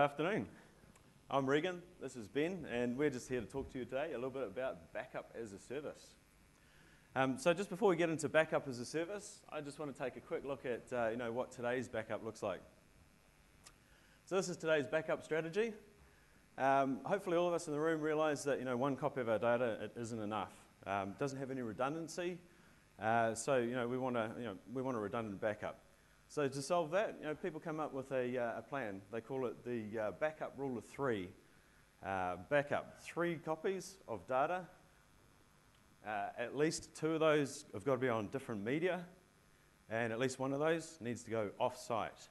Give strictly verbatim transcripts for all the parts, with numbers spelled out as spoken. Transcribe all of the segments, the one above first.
afternoon. I'm Regan, this is Ben, and we're just here to talk to you today a little bit about backup as a service. Um, so just before we get into backup as a service, I just want to take a quick look at uh, you know, what today's backup looks like. So this is today's backup strategy. Um, hopefully all of us in the room realise that you know, one copy of our data it isn't enough. Um, it doesn't have any redundancy, uh, so you know, we want a, you know, we want a redundant backup. So to solve that, you know, people come up with a, uh, a plan. They call it the uh, backup rule of three. Uh, backup three copies of data. Uh, at least two of those have got to be on different media, and at least one of those needs to go off-site.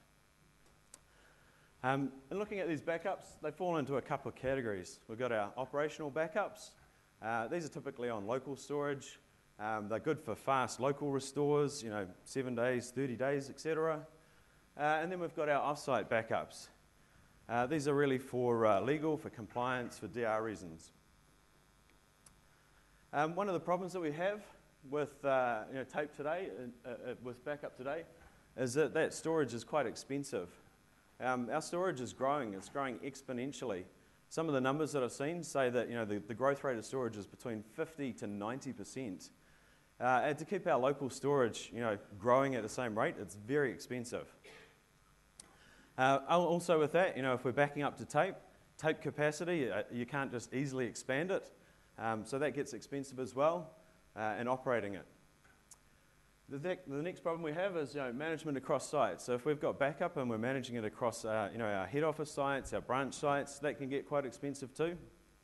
Um, and looking at these backups, they fall into a couple of categories. We've got our operational backups. Uh, these are typically on local storage. Um, they're good for fast local restores, you know, seven days, thirty days, et cetera. Uh, and then we've got our off-site backups. Uh, these are really for uh, legal, for compliance, for D R reasons. Um, one of the problems that we have with uh, you know, tape today, uh, uh, with backup today, is that that storage is quite expensive. Um, our storage is growing, it's growing exponentially. Some of the numbers that I've seen say that you know, the, the growth rate of storage is between fifty to ninety percent. Uh, and to keep our local storage you know, growing at the same rate, it's very expensive. Uh, also with that, you know, if we're backing up to tape, tape capacity, uh, you can't just easily expand it. Um, so that gets expensive as well, uh, and operating it. The, the next problem we have is you know, management across sites. So if we've got backup and we're managing it across uh, you know, our head office sites, our branch sites, that can get quite expensive too.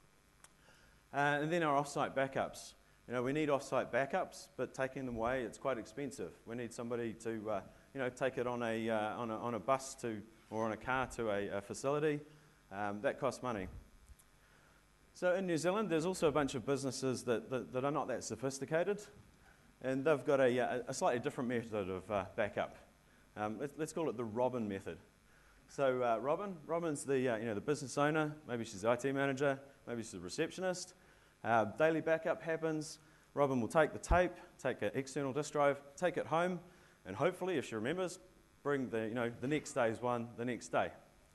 Uh, and then our off-site backups. You know, we need off-site backups, but taking them away, it's quite expensive. We need somebody to, uh, you know, take it on a, uh, on a on a bus to, or on a car to a, a facility. Um, that costs money. So in New Zealand, there's also a bunch of businesses that, that, that are not that sophisticated, and they've got a, a slightly different method of uh, backup. Um, let's, let's call it the Robin method. So uh, Robin, Robin's the, uh, you know, the business owner. Maybe she's the I T manager. Maybe she's a receptionist. Uh, daily backup happens. Robin will take the tape, take an external disk drive, take it home, and hopefully, if she remembers, bring the, you know, the next day's one the next day.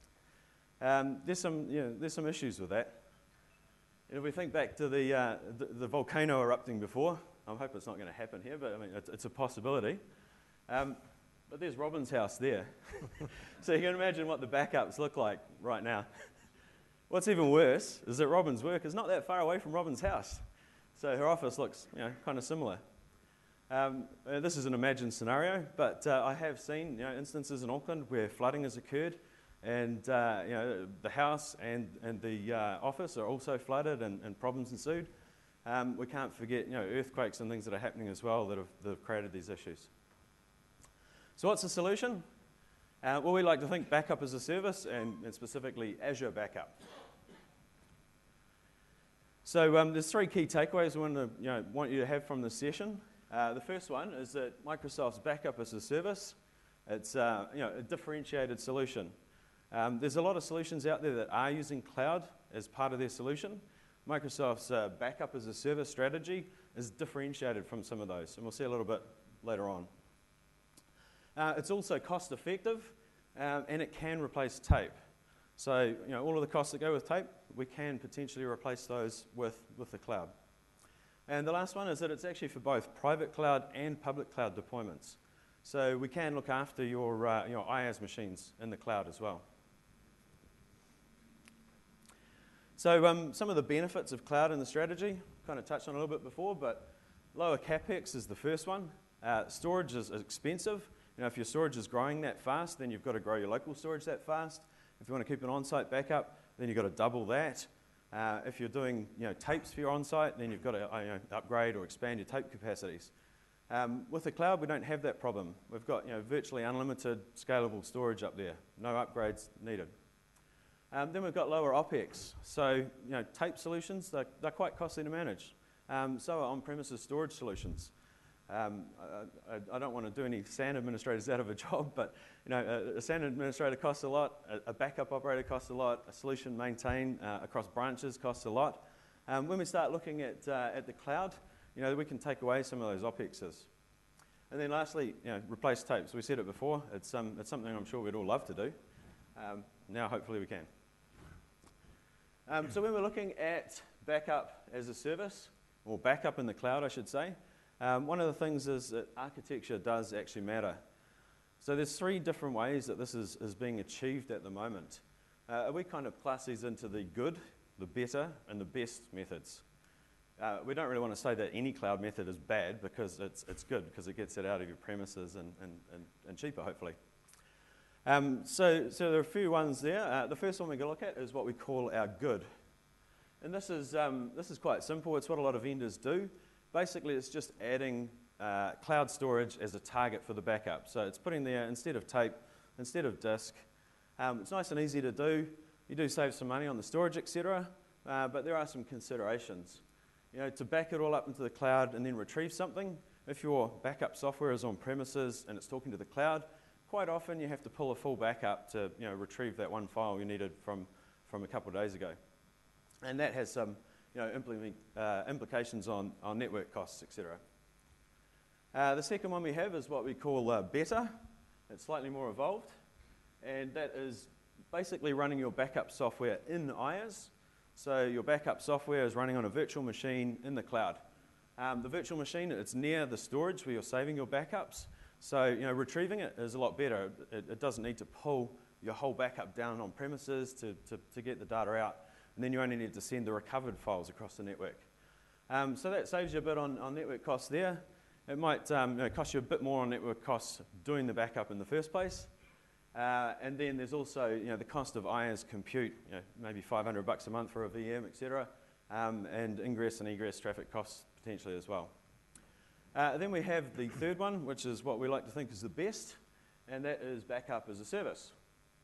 Um, there's some, you know, there's some issues with that. And if we think back to the, uh, the, the volcano erupting before, I hope it's not going to happen here, but I mean, it's, it's a possibility. Um, but there's Robin's house there. So you can imagine what the backups look like right now. What's even worse is that Robin's work is not that far away from Robin's house. So her office looks you know, kind of similar. Um, uh, this is an imagined scenario, but uh, I have seen you know, instances in Auckland where flooding has occurred, and uh, you know, the house and, and the uh, office are also flooded, and, and problems ensued. Um, we can't forget you know, earthquakes and things that are happening as well that have, that have created these issues. So what's the solution? Uh, well, we like to think backup as a service, and, and specifically Azure Backup. So um, there's three key takeaways I want, to, you know, want you to have from this session. Uh, the first one is that Microsoft's backup as a service, it's uh, you know, a differentiated solution. Um, there's a lot of solutions out there that are using cloud as part of their solution. Microsoft's uh, backup as a service strategy is differentiated from some of those, and we'll see a little bit later on. Uh, it's also cost effective, um, and it can replace tape. So you know, all of the costs that go with tape, we can potentially replace those with, with the cloud. And the last one is that it's actually for both private cloud and public cloud deployments. So we can look after your, uh, your IaaS machines in the cloud as well. So um, some of the benefits of cloud in the strategy, kind of touched on a little bit before, but lower capex is the first one. Uh, storage is expensive. You know, if your storage is growing that fast, then you've got to grow your local storage that fast. If you want to keep an on-site backup, then you've got to double that. Uh, if you're doing you know, tapes for your on-site, then you've got to uh, you know, upgrade or expand your tape capacities. Um, with the cloud, we don't have that problem. We've got you know, virtually unlimited scalable storage up there. No upgrades needed. Um, then we've got lower OpEx. So you know, tape solutions, they're, they're quite costly to manage. Um, so are on-premises storage solutions. Um, I, I, I don't want to do any S A N administrators out of a job, but you know, a, a S A N administrator costs a lot, a, a backup operator costs a lot, a solution maintained uh, across branches costs a lot. Um, when we start looking at, uh, at the cloud, you know, we can take away some of those OpExes. And then lastly, you know, replace tapes. We said it before, it's, um, it's something I'm sure we'd all love to do. Um, now hopefully we can. Um, so when we're looking at backup as a service, or backup in the cloud, I should say, um, one of the things is that architecture does actually matter. So there's three different ways that this is, is being achieved at the moment. Uh, we kind of class these into the good, the better, and the best methods. Uh, we don't really want to say that any cloud method is bad because it's, it's good because it gets it out of your premises and, and, and, and cheaper, hopefully. Um, so, so there are a few ones there. Uh, the first one we're going to look at is what we call our good. And this is, um, this is quite simple. It's what a lot of vendors do. Basically, it's just adding uh, cloud storage as a target for the backup. So it's putting there, instead of tape, instead of disk. Um, it's nice and easy to do. You do save some money on the storage, et cetera. Uh, but there are some considerations. You know, to back it all up into the cloud and then retrieve something, if your backup software is on premises and it's talking to the cloud, quite often you have to pull a full backup to, you know, retrieve that one file you needed from, from a couple of days ago. And that has some, you know, implement, uh, implications on, on network costs, et cetera. Uh, the second one we have is what we call uh, better. It's slightly more evolved. And that is basically running your backup software in IaaS. So your backup software is running on a virtual machine in the cloud. Um, the virtual machine, it's near the storage where you're saving your backups. So, you know, retrieving it is a lot better. It, it doesn't need to pull your whole backup down on premises to, to, to get the data out. And then you only need to send the recovered files across the network. Um, so that saves you a bit on, on network costs there. It might um, you know, cost you a bit more on network costs doing the backup in the first place. Uh, and then there's also, you know, the cost of IaaS compute, you know, maybe five hundred bucks a month for a V M, et cetera, um, and ingress and egress traffic costs potentially as well. Uh, then we have the third one, which is what we like to think is the best, and that is backup as a service.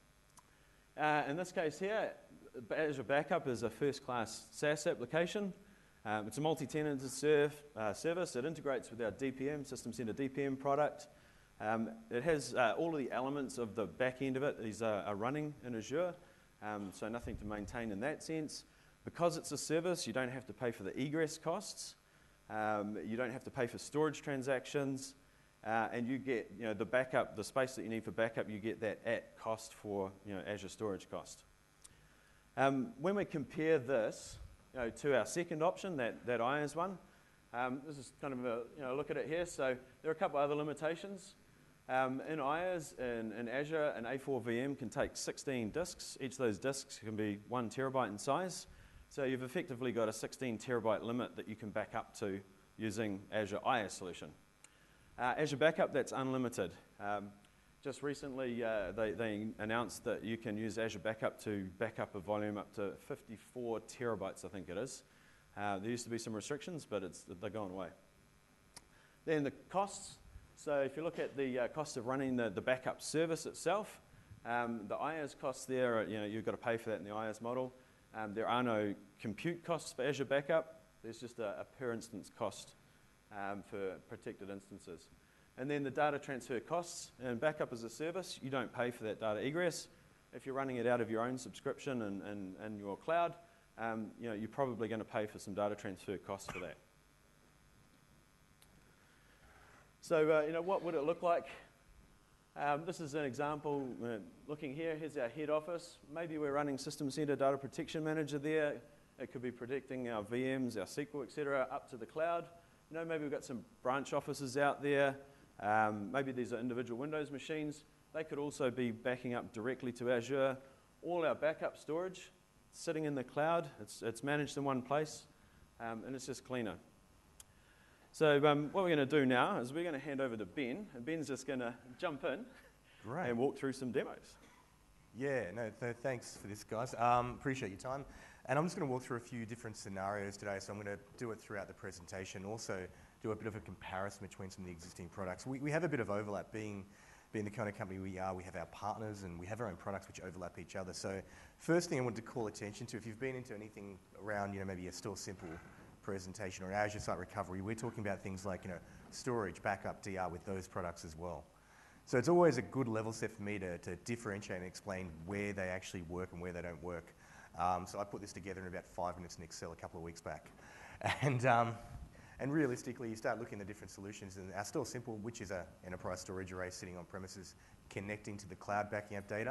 Uh, in this case here, Azure Backup is a first-class SaaS application. Um, it's a multi-tenant serve, uh, service. It integrates with our D P M, System Center D P M product. Um, it has uh, all of the elements of the back end of it is, uh, are running in Azure, um, so nothing to maintain in that sense. Because it's a service, you don't have to pay for the egress costs. Um, you don't have to pay for storage transactions, uh, and you get, you know, the backup, the space that you need for backup, you get that at cost for, you know, Azure storage cost. Um, when we compare this, you know, to our second option, that, that IaaS one, um, this is kind of a, you know, look at it here. So there are a couple other limitations. Um, in IaaS, in, in Azure, an A four V M can take sixteen disks. Each of those disks can be one terabyte in size. So you've effectively got a sixteen terabyte limit that you can back up to using Azure IaaS solution. Uh, Azure Backup, that's unlimited. Um, just recently, uh, they, they announced that you can use Azure Backup to back up a volume up to fifty-four terabytes, I think it is. Uh, there used to be some restrictions, but it's, they're going away. Then the costs. So if you look at the uh, cost of running the, the backup service itself, um, the IaaS costs there, are, you know, you've got to pay for that in the IaaS model. Um, there are no compute costs for Azure Backup. There's just a, a per instance cost um, for protected instances. And then the data transfer costs. And backup as a service, you don't pay for that data egress. If you're running it out of your own subscription and, and, and your cloud, um, you know, you're probably going to pay for some data transfer costs for that. So, uh, you know, what would it look like? Um, this is an example. Uh, looking here, here's our head office. Maybe we're running System Center Data Protection Manager there. It could be protecting our V Ms, our S Q L, et cetera, up to the cloud. You know, maybe we've got some branch offices out there. Um, maybe these are individual Windows machines. They could also be backing up directly to Azure. All our backup storage sitting in the cloud. It's, it's managed in one place, um, and it's just cleaner. So um, what we're going to do now is we're going to hand over to Ben, and Ben's just going to jump in Great. and walk through some demos. Yeah, no, th thanks for this, guys. Um, appreciate your time. And I'm just going to walk through a few different scenarios today, so I'm going to do it throughout the presentation. Also do a bit of a comparison between some of the existing products. We, we have a bit of overlap. Being, being the kind of company we are, we have our partners and we have our own products which overlap each other. So first thing I want to call attention to, if you've been into anything around, you know, maybe a Store Simple presentation or Azure Site Recovery, we're talking about things like, you know, storage, backup, D R with those products as well. So it's always a good level set for me to, to differentiate and explain where they actually work and where they don't work. Um, so I put this together in about five minutes in Excel a couple of weeks back. And, um, and realistically, you start looking at the different solutions, and our Store Simple, which is an enterprise storage array sitting on premises, connecting to the cloud, backing up data,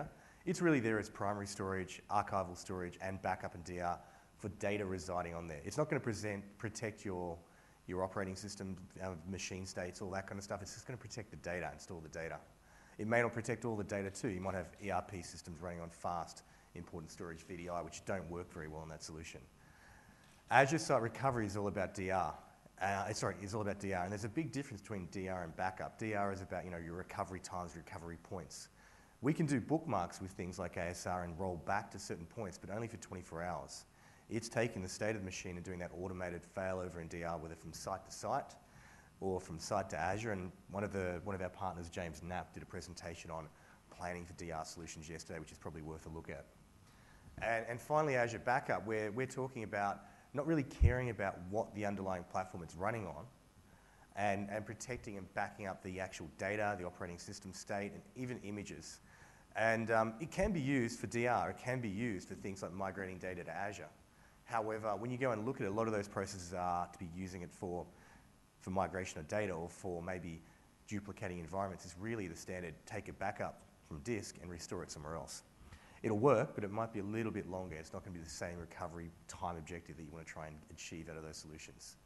It's really there as primary storage, archival storage, and backup and D R for data residing on there. It's not going to present, protect your, your operating system, uh, machine states, all that kind of stuff. It's just going to protect the data and store the data. It may not protect all the data too. You might have E R P systems running on fast important storage V D I, which don't work very well in that solution. Azure Site Recovery is all about D R. Uh, sorry, is all about D R, and there's a big difference between D R and backup. D R is about, you know, your recovery times, recovery points. We can do bookmarks with things like A S R and roll back to certain points, but only for twenty-four hours. It's taking the state of the machine and doing that automated failover in D R, whether from site to site or from site to Azure. And one of the one of our partners, James Knapp, did a presentation on planning for D R solutions yesterday, which is probably worth a look at. And, and finally, Azure Backup, where we're talking about not really caring about what the underlying platform it's running on, and, and protecting and backing up the actual data, the operating system state, and even images. And um, it can be used for D R. It can be used for things like migrating data to Azure. However, when you go and look at it, a lot of those processes are to be using it for, for migration of data or for maybe duplicating environments. It's really the standard, take a backup from disk and restore it somewhere else. It'll work, but it might be a little bit longer. It's not going to be the same recovery time objective that you want to try and achieve out of those solutions.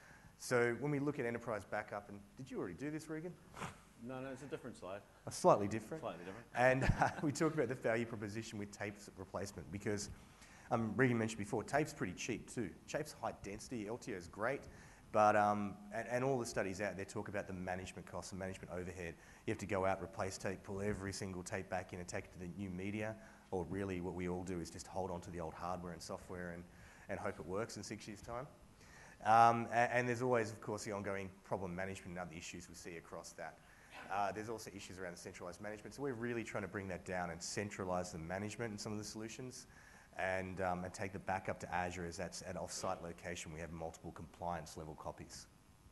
So when we look at enterprise backup, and did you already do this, Regan? No, no, it's a different slide. A slightly different. Slightly different. And uh, we talk about the value proposition with tape replacement because um, Regan mentioned before, tape's pretty cheap too. Tape's high density, L T O is great, but um, and, and all the studies out there talk about the management costs and management overhead. You have to go out, replace tape, pull every single tape back in and take it to the new media, or really what we all do is just hold on to the old hardware and software and, and hope it works in six years' time. Um, and, and there's always, of course, the ongoing problem management and other issues we see across that. Uh, there's also issues around the centralized management. So we're really trying to bring that down and centralize the management in some of the solutions and, um, and take the backup to Azure as that's at off-site location. We have multiple compliance level copies.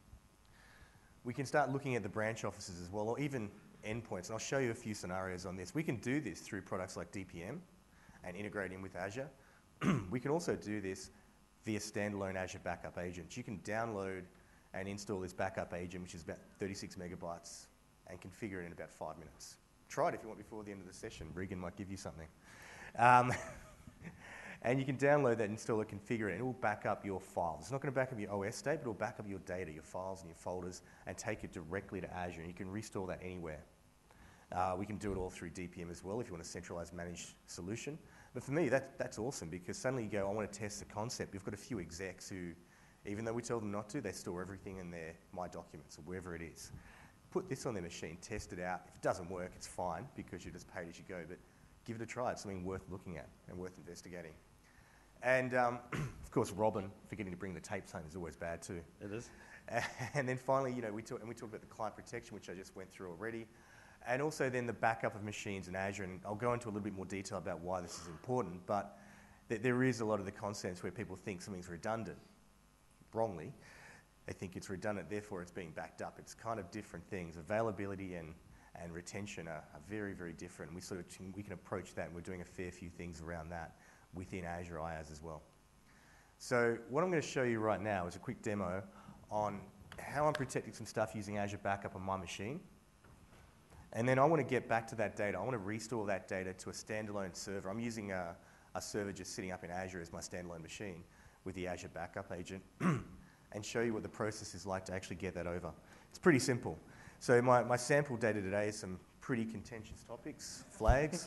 We can start looking at the branch offices as well, or even endpoints. And I'll show you a few scenarios on this. We can do this through products like D P M and integrate in with Azure. We can also do this via standalone Azure Backup Agents. You can download and install this backup agent, which is about thirty-six megabytes, and configure it in about five minutes. Try it if you want before the end of the session. Regan might give you something. Um, and you can download that, install it, configure it, and it will back up your files. It's not going to back up your O S state, but it will back up your data, your files and your folders, and take it directly to Azure, and you can restore that anywhere. Uh, we can do it all through D P M as well if you want a centralized managed solution. But for me, that, that's awesome because suddenly you go, I want to test the concept. We've got a few execs who, even though we tell them not to, they store everything in their My Documents or wherever it is. Put this on their machine, test it out. If it doesn't work, it's fine because you're just paid as you go, but give it a try. It's something worth looking at and worth investigating. And um, of course, Robin, forgetting to bring the tapes home is always bad too. It is. And then finally, you know, we talk, and we talked about the client protection, which I just went through already. And also then the backup of machines in Azure, and I'll go into a little bit more detail about why this is important, but th there is a lot of the concepts where people think something's redundant, wrongly. They think it's redundant, therefore it's being backed up. It's kind of different things. Availability and, and retention are, are very, very different. We sort of, we can approach that, and we're doing a fair few things around that within Azure IaaS as well. So what I'm going to show you right now is a quick demo on how I'm protecting some stuff using Azure Backup on my machine. And then I want to get back to that data. I want to restore that data to a standalone server. I'm using a, a server just sitting up in Azure as my standalone machine with the Azure Backup Agent and show you what the process is like to actually get that over. It's pretty simple. So my, my sample data today is some pretty contentious topics, flags.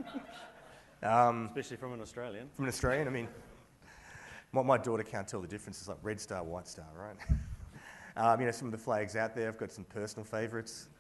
um, Especially from an Australian. From an Australian, I mean, my, my daughter can't tell the difference. It's like red star, white star, right? um, you know, some of the flags out there, I've got some personal favourites.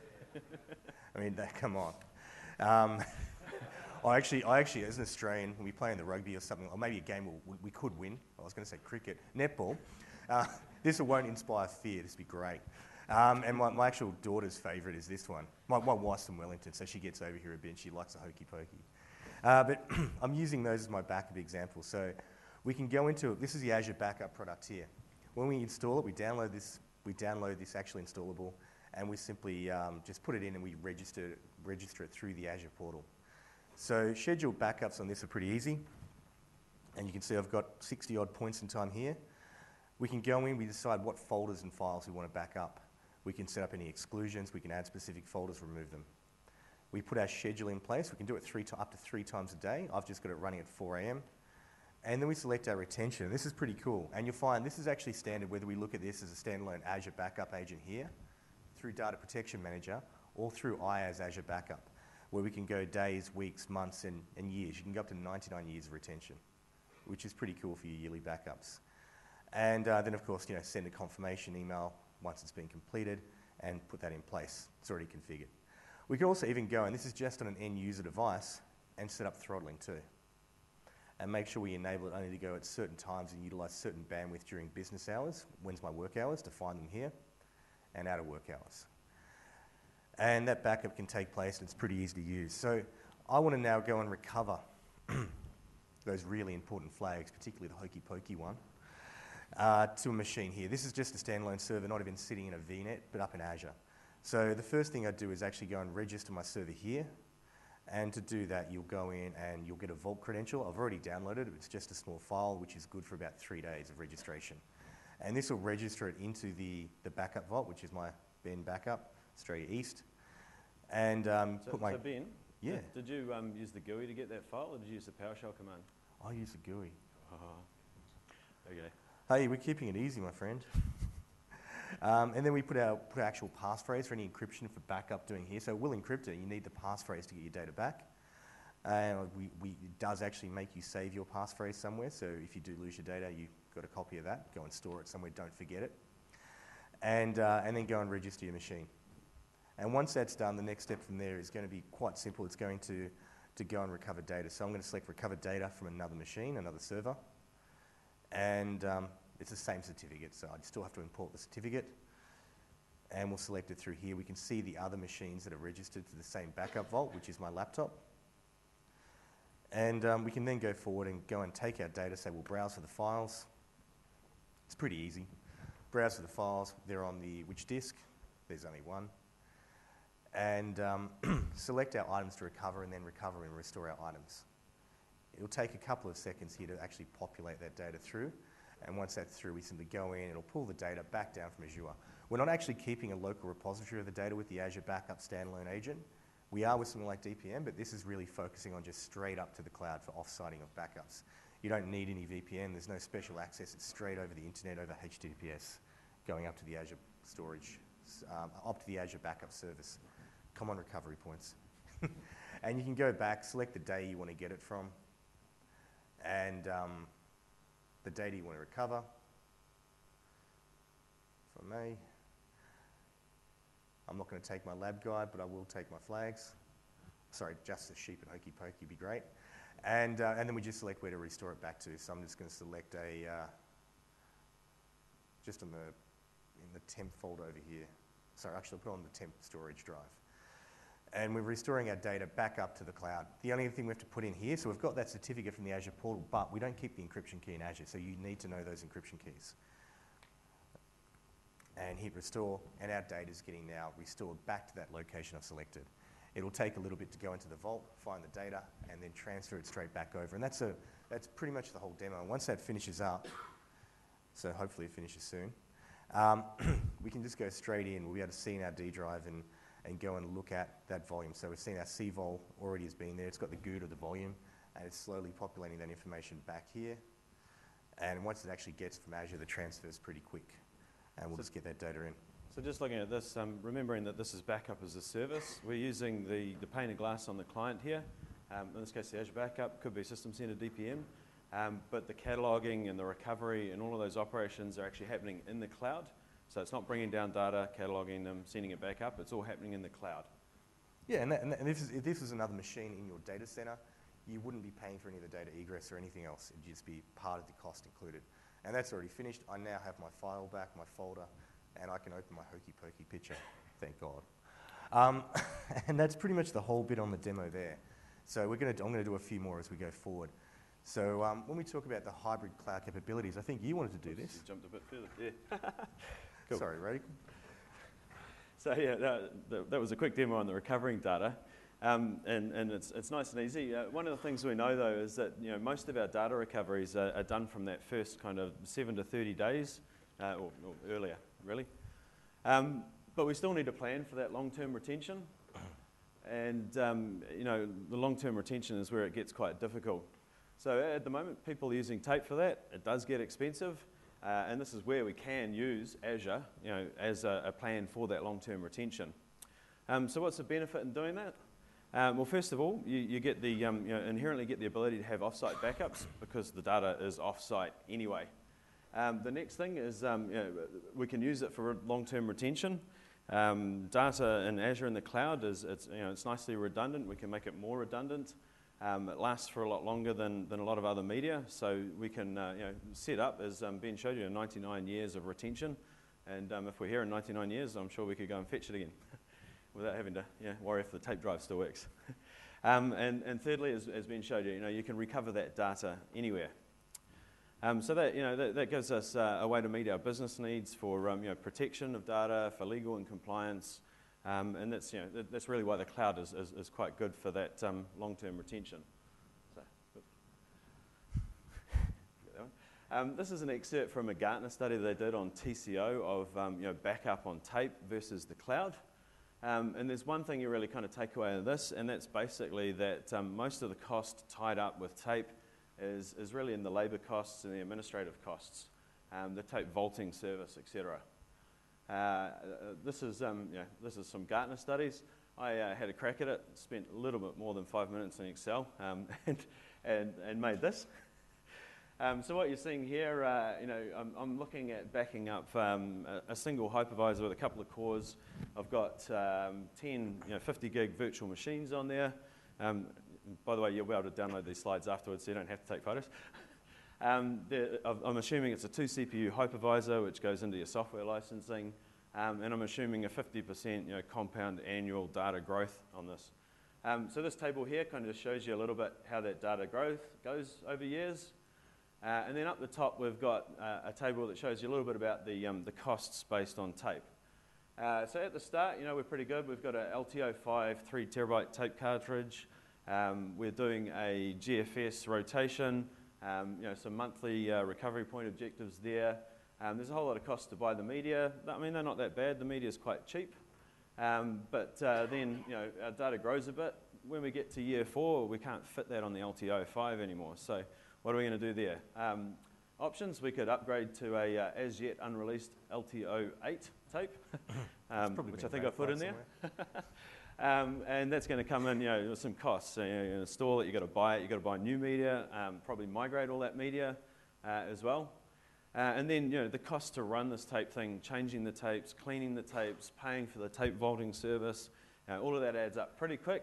I mean, that, come on. Um, I actually, I actually, as an Australian, when we play in the rugby or something, or maybe a game we, we could win, I was going to say cricket, netball, uh, this won't inspire fear, this would be great. Um, and my, my actual daughter's favourite is this one. My, my wife's from Wellington, so she gets over here a bit and she likes a hokey pokey. Uh, but I'm using those as my backup example. So we can go into it. This is the Azure Backup product here. When we install it, we download this, we download this actually installable, and we simply um, just put it in and we register, register it through the Azure portal. So scheduled backups on this are pretty easy. And you can see I've got sixty odd points in time here. We can go in, we decide what folders and files we want to back up. We can set up any exclusions, we can add specific folders, remove them. We put our schedule in place. We can do it three to, up to three times a day. I've just got it running at four A M And then we select our retention. This is pretty cool. And you'll find this is actually standard whether we look at this as a standalone Azure Backup agent here, through Data Protection Manager, or through IaaS Azure Backup, where we can go days, weeks, months, and, and years. You can go up to ninety-nine years of retention, which is pretty cool for your yearly backups. And uh, then, of course, you know, send a confirmation email once it's been completed and put that in place. It's already configured. We can also even go, and this is just on an end user device, and set up throttling too. And make sure we enable it only to go at certain times and utilize certain bandwidth during business hours. When's my work hours? Define them here. And out of work hours. And that backup can take place, and it's pretty easy to use. So I want to now go and recover those really important flags, particularly the hokey pokey one, uh, to a machine here. This is just a standalone server, not even sitting in a V net, but up in Azure. So the first thing I do is actually go and register my server here. And to do that, you'll go in and you'll get a Vault credential. I've already downloaded it. It's just a small file, which is good for about three days of registration. And this will register it into the, the backup vault, which is my Ben backup, Australia East. And um, So, put my... so Ben, yeah. did, did you um, use the G U I to get that file, or did you use the PowerShell command? I use the G U I. Oh, okay. Hey, we're keeping it easy, my friend. um, and then we put our, put our actual passphrase for any encryption for backup doing here. So we'll encrypt it. You need the passphrase to get your data back. And uh, we, we, it does actually make you save your passphrase somewhere. So if you do lose your data, you've got a copy of that. Go and store it somewhere. Don't forget it. And, uh, and then go and register your machine. And once that's done, the next step from there is going to be quite simple. It's going to, to go and recover data. So I'm going to select recover data from another machine, another server. And um, it's the same certificate, so I still have to import the certificate. And we'll select it through here. We can see the other machines that are registered to the same backup vault, which is my laptop. And um, we can then go forward and go and take our data. So we'll browse for the files. It's pretty easy. Browse for the files. They're on the which disk? There's only one. And um, select our items to recover, and then recover and restore our items. It'll take a couple of seconds here to actually populate that data through. And once that's through, we simply go in, it'll pull the data back down from Azure. We're not actually keeping a local repository of the data with the Azure Backup standalone agent. We are with something like D P M, but this is really focusing on just straight up to the cloud for off-siting of backups. You don't need any V P N, there's no special access, it's straight over the internet over H T T P S, going up to the Azure storage, um, up to the Azure Backup service. Common recovery points. And you can go back, select the day you want to get it from, and um, the data you want to recover. If I may. I'm not going to take my lab guide, but I will take my flags. Sorry, just the sheep and hokey pokey would be great. And, uh, and then we just select where to restore it back to. So I'm just going to select a, uh, just on the, in the temp folder over here. Sorry, actually I'll put on the temp storage drive. And we're restoring our data back up to the cloud. The only thing we have to put in here, so we've got that certificate from the Azure portal, but we don't keep the encryption key in Azure, so you need to know those encryption keys. And hit restore, and our data is getting now restored back to that location I've selected. It'll take a little bit to go into the vault, find the data, and then transfer it straight back over. And that's, a, that's pretty much the whole demo. Once that finishes up, so hopefully it finishes soon, um, we can just go straight in. We'll be able to see in our D drive and and go and look at that volume. So we've seen our C vol already has been there. It's got the G U I of the volume, and it's slowly populating that information back here. And once it actually gets from Azure, the transfer is pretty quick, and we'll So just get that data in. So just looking at this, um, remembering that this is backup as a service, we're using the, the pane of glass on the client here. Um, in this case, the Azure Backup, could be System Center D P M, um, but the cataloging and the recovery and all of those operations are actually happening in the cloud. So it's not bringing down data, cataloging them, sending it back up. It's all happening in the cloud. Yeah, and, that, and, that, and if, if this was another machine in your data center, you wouldn't be paying for any of the data egress or anything else. It'd just be part of the cost included. And that's already finished. I now have my file back, my folder, and I can open my hokey pokey picture. Thank God. Um, and that's pretty much the whole bit on the demo there. So we're going to, I'm going to do a few more as we go forward. So um, when we talk about the hybrid cloud capabilities, I think you wanted to do this. You jumped a bit further. Yeah. Cool. Sorry, Radical. So yeah, that, that, that was a quick demo on the recovering data, um, and, and it's, it's nice and easy. Uh, one of the things we know though is that you know most of our data recoveries are, are done from that first kind of seven to thirty days, uh, or, or earlier, really. Um, but we still need a plan for that long-term retention, and um, you know, the long-term retention is where it gets quite difficult. So at the moment, people are using tape for that. It does get expensive, uh, and this is where we can use Azure, you know, as a, a plan for that long-term retention. Um, so what's the benefit in doing that? Um, well, first of all, you, you get the um, you know, inherently get the ability to have off-site backups because the data is off-site anyway. Um, the next thing is um, you know, we can use it for long-term retention. Um, data in Azure in the cloud is it's, you know, it's nicely redundant. We can make it more redundant. Um, it lasts for a lot longer than, than a lot of other media, so we can uh, you know, set up, as um, Ben showed you, ninety-nine years of retention. And um, if we're here in ninety-nine years, I'm sure we could go and fetch it again without having to you know, worry if the tape drive still works. um, and, and thirdly, as, as Ben showed you, you know, you can recover that data anywhere. Um, so that, you know, that, that gives us uh, a way to meet our business needs for um, you know, protection of data, for legal and compliance, um, and that's, you know, that, that's really why the cloud is, is, is quite good for that um, long-term retention. So, um, this is an excerpt from a Gartner study they did on T C O of um, you know, backup on tape versus the cloud. Um, and there's one thing you really kind of take away in this, and that's basically that um, most of the cost tied up with tape Is, is really in the labour costs and the administrative costs, um, the tape vaulting service, et cetera. Uh, this is um, you know, this is some Gartner studies. I uh, had a crack at it, spent a little bit more than five minutes in Excel, um, and, and and made this. Um, so what you're seeing here, uh, you know, I'm, I'm looking at backing up um, a, a single hypervisor with a couple of cores. I've got um, ten, you know, fifty gig virtual machines on there. Um, By the way, you'll be able to download these slides afterwards, so you don't have to take photos. um, I'm assuming it's a two C P U hypervisor, which goes into your software licensing, um, and I'm assuming a fifty percent you know, compound annual data growth on this. Um, so this table here kind of just shows you a little bit how that data growth goes over years. Uh, and then up the top, we've got uh, a table that shows you a little bit about the, um, the costs based on tape. Uh, so at the start, you know, we're pretty good. We've got a L T O five three terabyte tape cartridge. Um, we're doing a G F S rotation, um, you know, some monthly uh, recovery point objectives there. Um, there's a whole lot of cost to buy the media. I mean, they're not that bad. The media is quite cheap. Um, but uh, then, you know, our data grows a bit. When we get to year four, we can't fit that on the L T O five anymore. So what are we going to do there? Um, options, we could upgrade to a uh, as yet unreleased L T O eight tape, um, which I think I put in there. Um, and that's going to come in, you know, with some costs. So, you know, you install it, you've got to buy it, you've got to buy new media, um, probably migrate all that media uh, as well. Uh, and then, you know, the cost to run this tape thing, changing the tapes, cleaning the tapes, paying for the tape vaulting service, uh, all of that adds up pretty quick.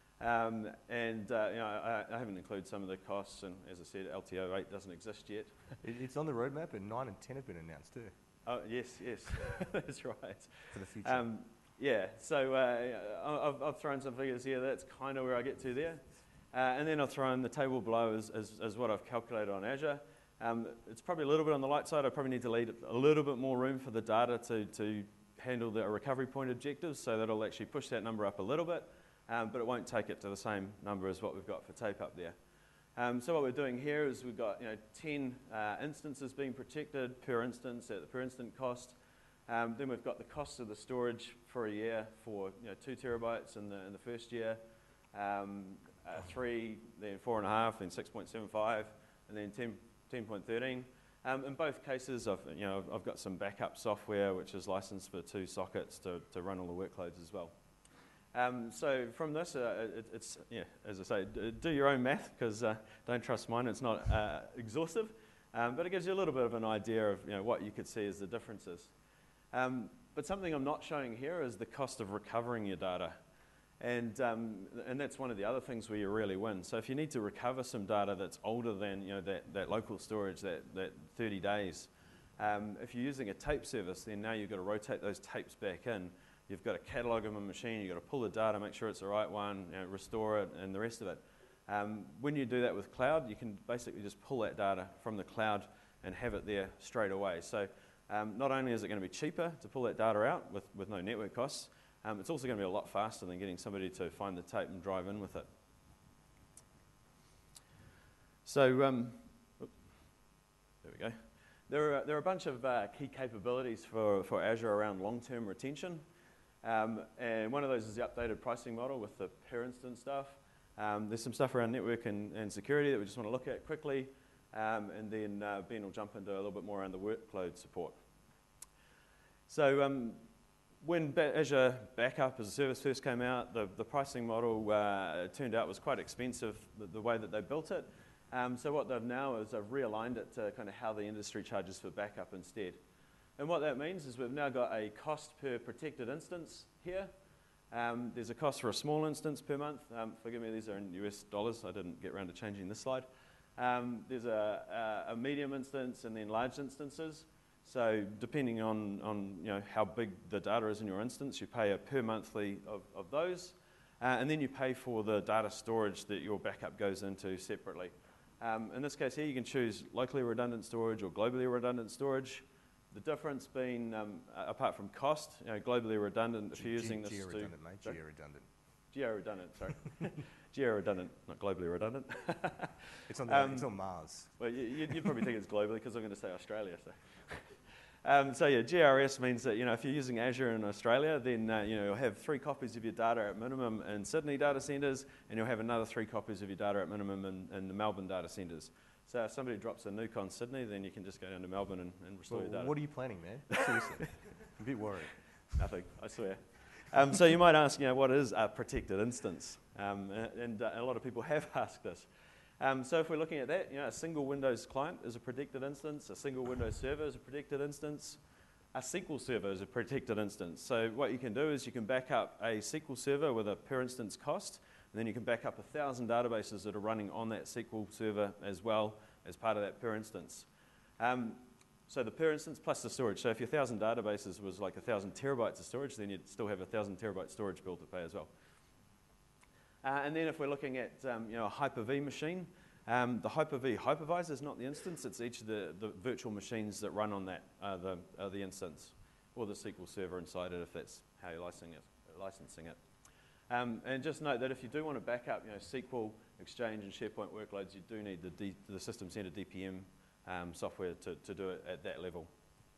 Um, and, uh, you know, I, I haven't included some of the costs, and as I said, L T O eight doesn't exist yet. It, it's on the roadmap, and nine and ten have been announced too. Oh, yes, yes, that's right. For the future. Um, Yeah, so uh, I've, I've thrown some figures here. That's kind of where I get to there. Uh, and then I've thrown the table below as, as, as what I've calculated on Azure. Um, it's probably a little bit on the light side. I probably need to leave a little bit more room for the data to, to handle the recovery point objectives, so that'll actually push that number up a little bit, um, but it won't take it to the same number as what we've got for tape up there. Um, so what we're doing here is we've got you know, ten uh, instances being protected per instance at the per instant cost. Um, then we've got the cost of the storage for a year for you know, two terabytes in the, in the first year, um, uh, three, then four and a half, then six point seven five, and then ten point one three. Um, in both cases, I've, you know, I've got some backup software which is licensed for two sockets to, to run all the workloads as well. Um, so from this, uh, it, it's, yeah, as I say, d do your own math, because uh, don't trust mine, it's not uh, exhaustive, um, but it gives you a little bit of an idea of you know, what you could see as the differences. Um, but something I'm not showing here is the cost of recovering your data. And, um, and that's one of the other things where you really win. So if you need to recover some data that's older than you know, that, that local storage, that, that thirty days, um, if you're using a tape service, then now you've got to rotate those tapes back in. You've got to catalog them in a machine, you've got to pull the data, make sure it's the right one, you know, restore it, and the rest of it. Um, when you do that with cloud, you can basically just pull that data from the cloud and have it there straight away. So Um, not only is it going to be cheaper to pull that data out with, with no network costs, um, it's also going to be a lot faster than getting somebody to find the tape and drive in with it. So, um, oops, there we go. There are, there are a bunch of uh, key capabilities for, for Azure around long-term retention. Um, and one of those is the updated pricing model with the per instance stuff. Um, there's some stuff around network and, and security that we just want to look at quickly. Um, and then uh, Ben will jump into a little bit more around the workload support. So um, when ba Azure Backup as a service first came out, the, the pricing model uh, turned out was quite expensive, the, the way that they built it. Um, so what they've now is they've realigned it to kind of how the industry charges for backup instead. And what that means is we've now got a cost per protected instance here. Um, there's a cost for a small instance per month. Um, forgive me, these are in U S dollars. I didn't get around to changing this slide. Um, there's a, a, a medium instance and then large instances. So depending on, on you know, how big the data is in your instance, you pay a per monthly of, of those. Uh, and then you pay for the data storage that your backup goes into separately. Um, in this case here, you can choose locally redundant storage or globally redundant storage. The difference being, um, apart from cost, you know, globally redundant, if you're using this... Geo-redundant, mate, geo-redundant. Geo-redundant, sorry. Geo-redundant, not globally redundant. It's on, the, um, it's on Mars. Well, you, you probably think it's globally because I'm going to say Australia. So, um, so yeah, G R S means that, you know, if you're using Azure in Australia, then uh, you know, you'll have three copies of your data at minimum in Sydney data centres, and you'll have another three copies of your data at minimum in, in the Melbourne data centres. So if somebody drops a nuke on Sydney, then you can just go down to Melbourne and, and restore Well, your data. what are you planning, man? Seriously. I'm a bit worried. Nothing, I swear. Um, so you might ask, you know, what is a protected instance? Um, and uh, a lot of people have asked this. Um, so if we're looking at that, you know, a single Windows client is a protected instance, a single Windows server is a protected instance, a S Q L server is a protected instance. So what you can do is you can back up a S Q L server with a per instance cost, and then you can back up a thousand databases that are running on that S Q L server as well as part of that per instance. Um, so the per instance plus the storage. So if your thousand databases was like a thousand terabytes of storage, then you'd still have a thousand terabyte storage bill to pay as well. Uh, and then if we're looking at um, you know, a Hyper-V machine, um, the Hyper-V hypervisor is not the instance, it's each of the, the virtual machines that run on that, uh, the, uh, the instance, or the S Q L server inside it if that's how you're licensing it. Licensing it. Um, and just note that if you do want to back up you know, S Q L, Exchange and SharePoint workloads, you do need the, D, the System Center D P M um, software to, to do it at that level.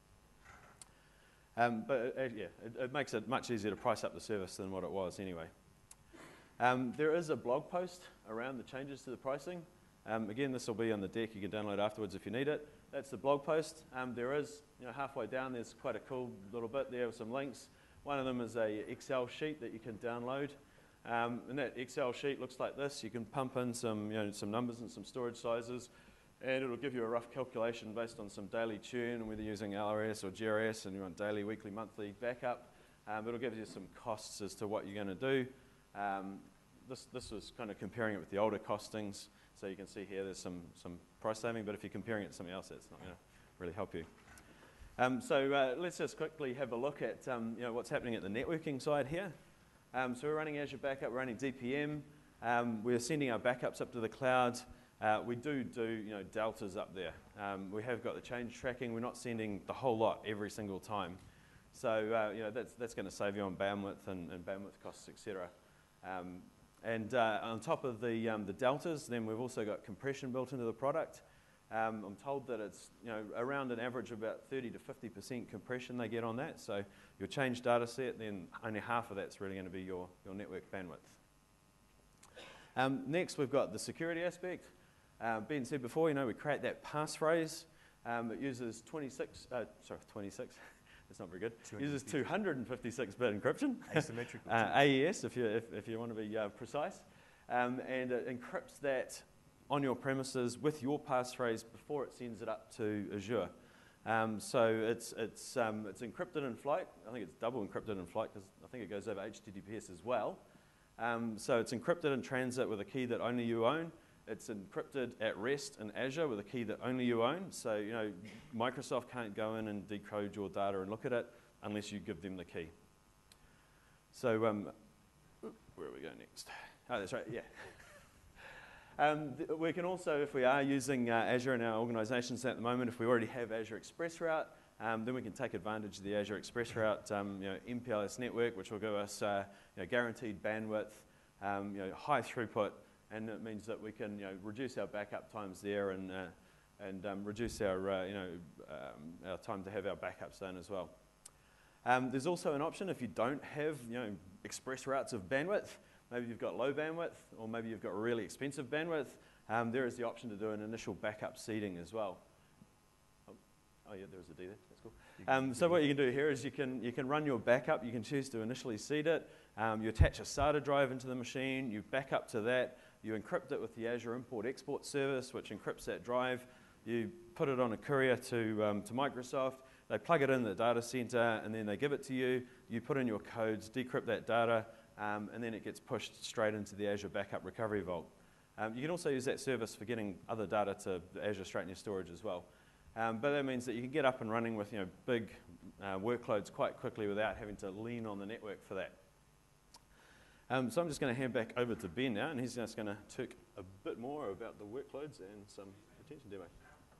Um, but uh, yeah, it, it makes it much easier to price up the service than what it was anyway. Um, there is a blog post around the changes to the pricing. Um, again, this will be on the deck. You can download afterwards if you need it. That's the blog post. Um, there is, you know, halfway down, there's quite a cool little bit there with some links. One of them is a Excel sheet that you can download. Um, and that Excel sheet looks like this. You can pump in some, you know, some numbers and some storage sizes, and it'll give you a rough calculation based on some daily churn, and whether you're using L R S or G R S, and you want daily, weekly, monthly backup. Um, it'll give you some costs as to what you're going to do. Um, this, this was kind of comparing it with the older costings, so you can see here there's some, some price saving, but if you're comparing it to something else, that's not going to really help you. Um, so uh, let's just quickly have a look at um, you know, what's happening at the networking side here. Um, so we're running Azure Backup, we're running D P M, um, we're sending our backups up to the cloud. Uh, we do do you know, deltas up there. Um, we have got the change tracking, we're not sending the whole lot every single time. So uh, you know, that's, that's going to save you on bandwidth and, and bandwidth costs, et cetera. Um, and uh, on top of the, um, the deltas, then we've also got compression built into the product. Um, I'm told that it's you know, around an average of about thirty to fifty percent compression they get on that. So your change data set, then only half of that's really going to be your, your network bandwidth. Um, next, we've got the security aspect. Uh, Ben said before, you know, we create that passphrase. Um, it uses twenty-six, uh, sorry, twenty-six. That's not very good. It uses two hundred fifty-six bit encryption. Asymmetrical. uh, A E S, if you, if, if you want to be uh, precise. Um, and it encrypts that on your premises with your passphrase before it sends it up to Azure. Um, so it's, it's, um, it's encrypted in flight. I think it's double encrypted in flight because I think it goes over H T T P S as well. Um, so it's encrypted in transit with a key that only you own. It's encrypted at rest in Azure with a key that only you own. So, you know, Microsoft can't go in and decode your data and look at it unless you give them the key. So, um, where are we going next? Oh, that's right, yeah. um, we can also, if we are using uh, Azure in our organizations at the moment, if we already have Azure Express Route, um, then we can take advantage of the Azure Express Route um, you know, M P L S network, which will give us uh, you know, guaranteed bandwidth, um, you know, high throughput, and it means that we can you know, reduce our backup times there and, uh, and um, reduce our, uh, you know, um, our time to have our backups done as well. Um, there's also an option if you don't have, you know, express routes of bandwidth. Maybe you've got low bandwidth, or maybe you've got really expensive bandwidth. Um, there is the option to do an initial backup seeding as well. Oh, oh yeah, there is a D there. That's cool. Um, so what you can do here is you can you can run your backup. You can choose to initially seed it. Um, you attach a SATA drive into the machine. You back up to that. You encrypt it with the Azure Import-Export service, which encrypts that drive. You put it on a courier to um, to Microsoft. They plug it in the data center, and then they give it to you. You put in your codes, decrypt that data, um, and then it gets pushed straight into the Azure Backup Recovery Vault. Um, you can also use that service for getting other data to Azure straight in your storage as well. Um, but that means that you can get up and running with, you know, big uh, workloads quite quickly without having to lean on the network for that. Um, so I'm just going to hand back over to Ben now, and he's just going to talk a bit more about the workloads and some retention demo.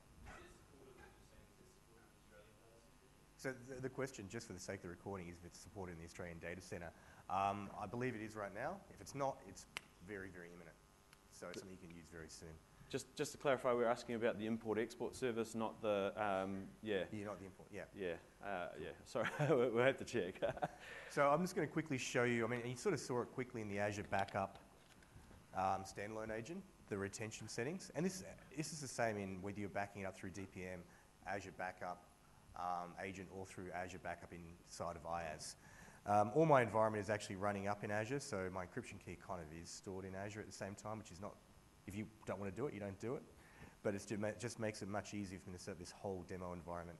So the, the question, just for the sake of the recording, is if it's supported in the Australian Data Centre. Um, I believe it is right now. If it's not, it's very, very imminent. So it's something you can use very soon. Just, just to clarify, we're asking about the import-export service, not the, um, yeah. Yeah, not the import, yeah. Yeah, uh, yeah, sorry, we'll have to check. So I'm just going to quickly show you, I mean, you sort of saw it quickly in the Azure Backup um, standalone agent, the retention settings. And this, this is the same in whether you're backing it up through D P M, Azure Backup, Um, agent, or through Azure Backup inside of IaaS. Um, all my environment is actually running up in Azure, so my encryption key kind of is stored in Azure at the same time, which is not, if you don't want to do it, you don't do it. But it's just, it just makes it much easier for me to set up this whole demo environment.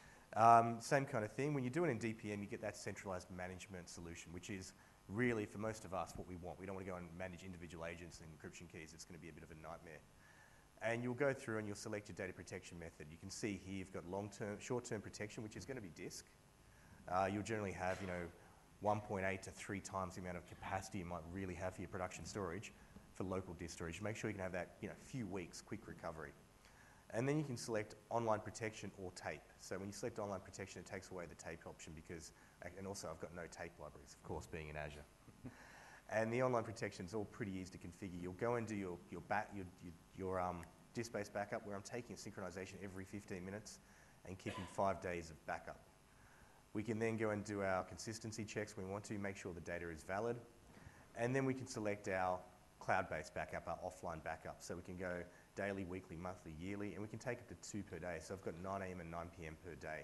Um, same kind of thing. When you do it in D P M, you get that centralized management solution, which is really, for most of us, what we want. We don't want to go and manage individual agents and encryption keys. It's going to be a bit of a nightmare. And you'll go through and you'll select your data protection method. You can see here you've got long-term, short-term protection, which is going to be disk. Uh, you'll generally have, you know, one point eight to three times the amount of capacity you might really have for your production storage for local disk storage. Make sure you can have that, you know, few weeks, quick recovery. And then you can select online protection or tape. So when you select online protection, it takes away the tape option because, and also I've got no tape libraries, of course, being in Azure. And the online protection is all pretty easy to configure. You'll go and do your, your, back, your, your, your um, disk-based backup, where I'm taking a synchronization every fifteen minutes and keeping five days of backup. We can then go and do our consistency checks when we want to, make sure the data is valid. And then we can select our cloud-based backup, our offline backup. So we can go daily, weekly, monthly, yearly, and we can take up to two per day. So I've got nine A M and nine P M per day.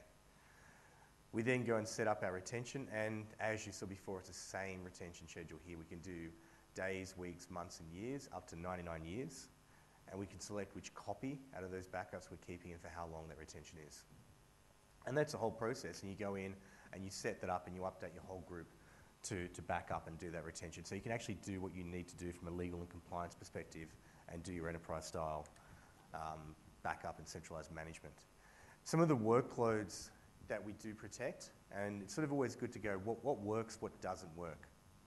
We then go and set up our retention, and as you saw before, it's the same retention schedule here. We can do days, weeks, months, and years, up to ninety-nine years. And we can select which copy out of those backups we're keeping and for how long that retention is. And that's the whole process, and you go in and you set that up and you update your whole group to, to back up and do that retention. So you can actually do what you need to do from a legal and compliance perspective and do your enterprise style um, backup and centralized management. Some of the workloads that we do protect, and it's sort of always good to go, what, what works, what doesn't work.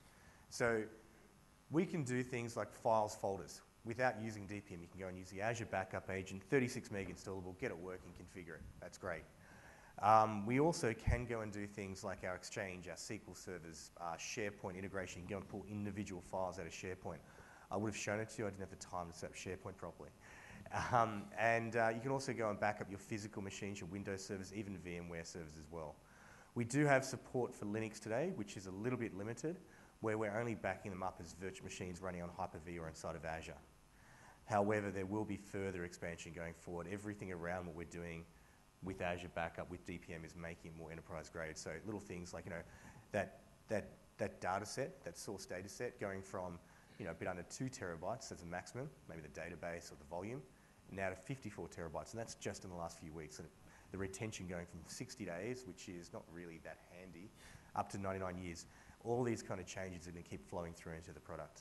So we can do things like files, folders. Without using D P M, you can go and use the Azure Backup Agent, thirty-six meg installable, get it working, configure it. That's great. Um, we also can go and do things like our Exchange, our S Q L servers, uh, SharePoint integration. You can go and pull individual files out of SharePoint. I would have shown it to you. I didn't have the time to set up SharePoint properly. Um, and uh, you can also go and back up your physical machines, your Windows servers, even VMware servers as well. We do have support for Linux today, which is a little bit limited, where we're only backing them up as virtual machines running on Hyper-V or inside of Azure. However, there will be further expansion going forward. Everything around what we're doing with Azure Backup, with D P M, is making it more enterprise grade. So little things like, you know, that, that, that data set, that source data set, going from, you know, a bit under two terabytes as a maximum, maybe the database or the volume, now to fifty-four terabytes, and that's just in the last few weeks. And the retention going from sixty days, which is not really that handy, up to ninety-nine years. All these kind of changes are going to keep flowing through into the product.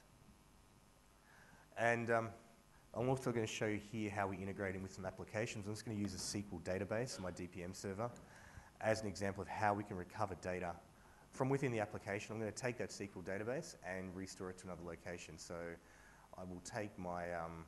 And um, I'm also going to show you here how we integrate in with some applications. I'm just going to use a S Q L database on my D P M server as an example of how we can recover data from within the application. I'm going to take that S Q L database and restore it to another location. So I will take my, um,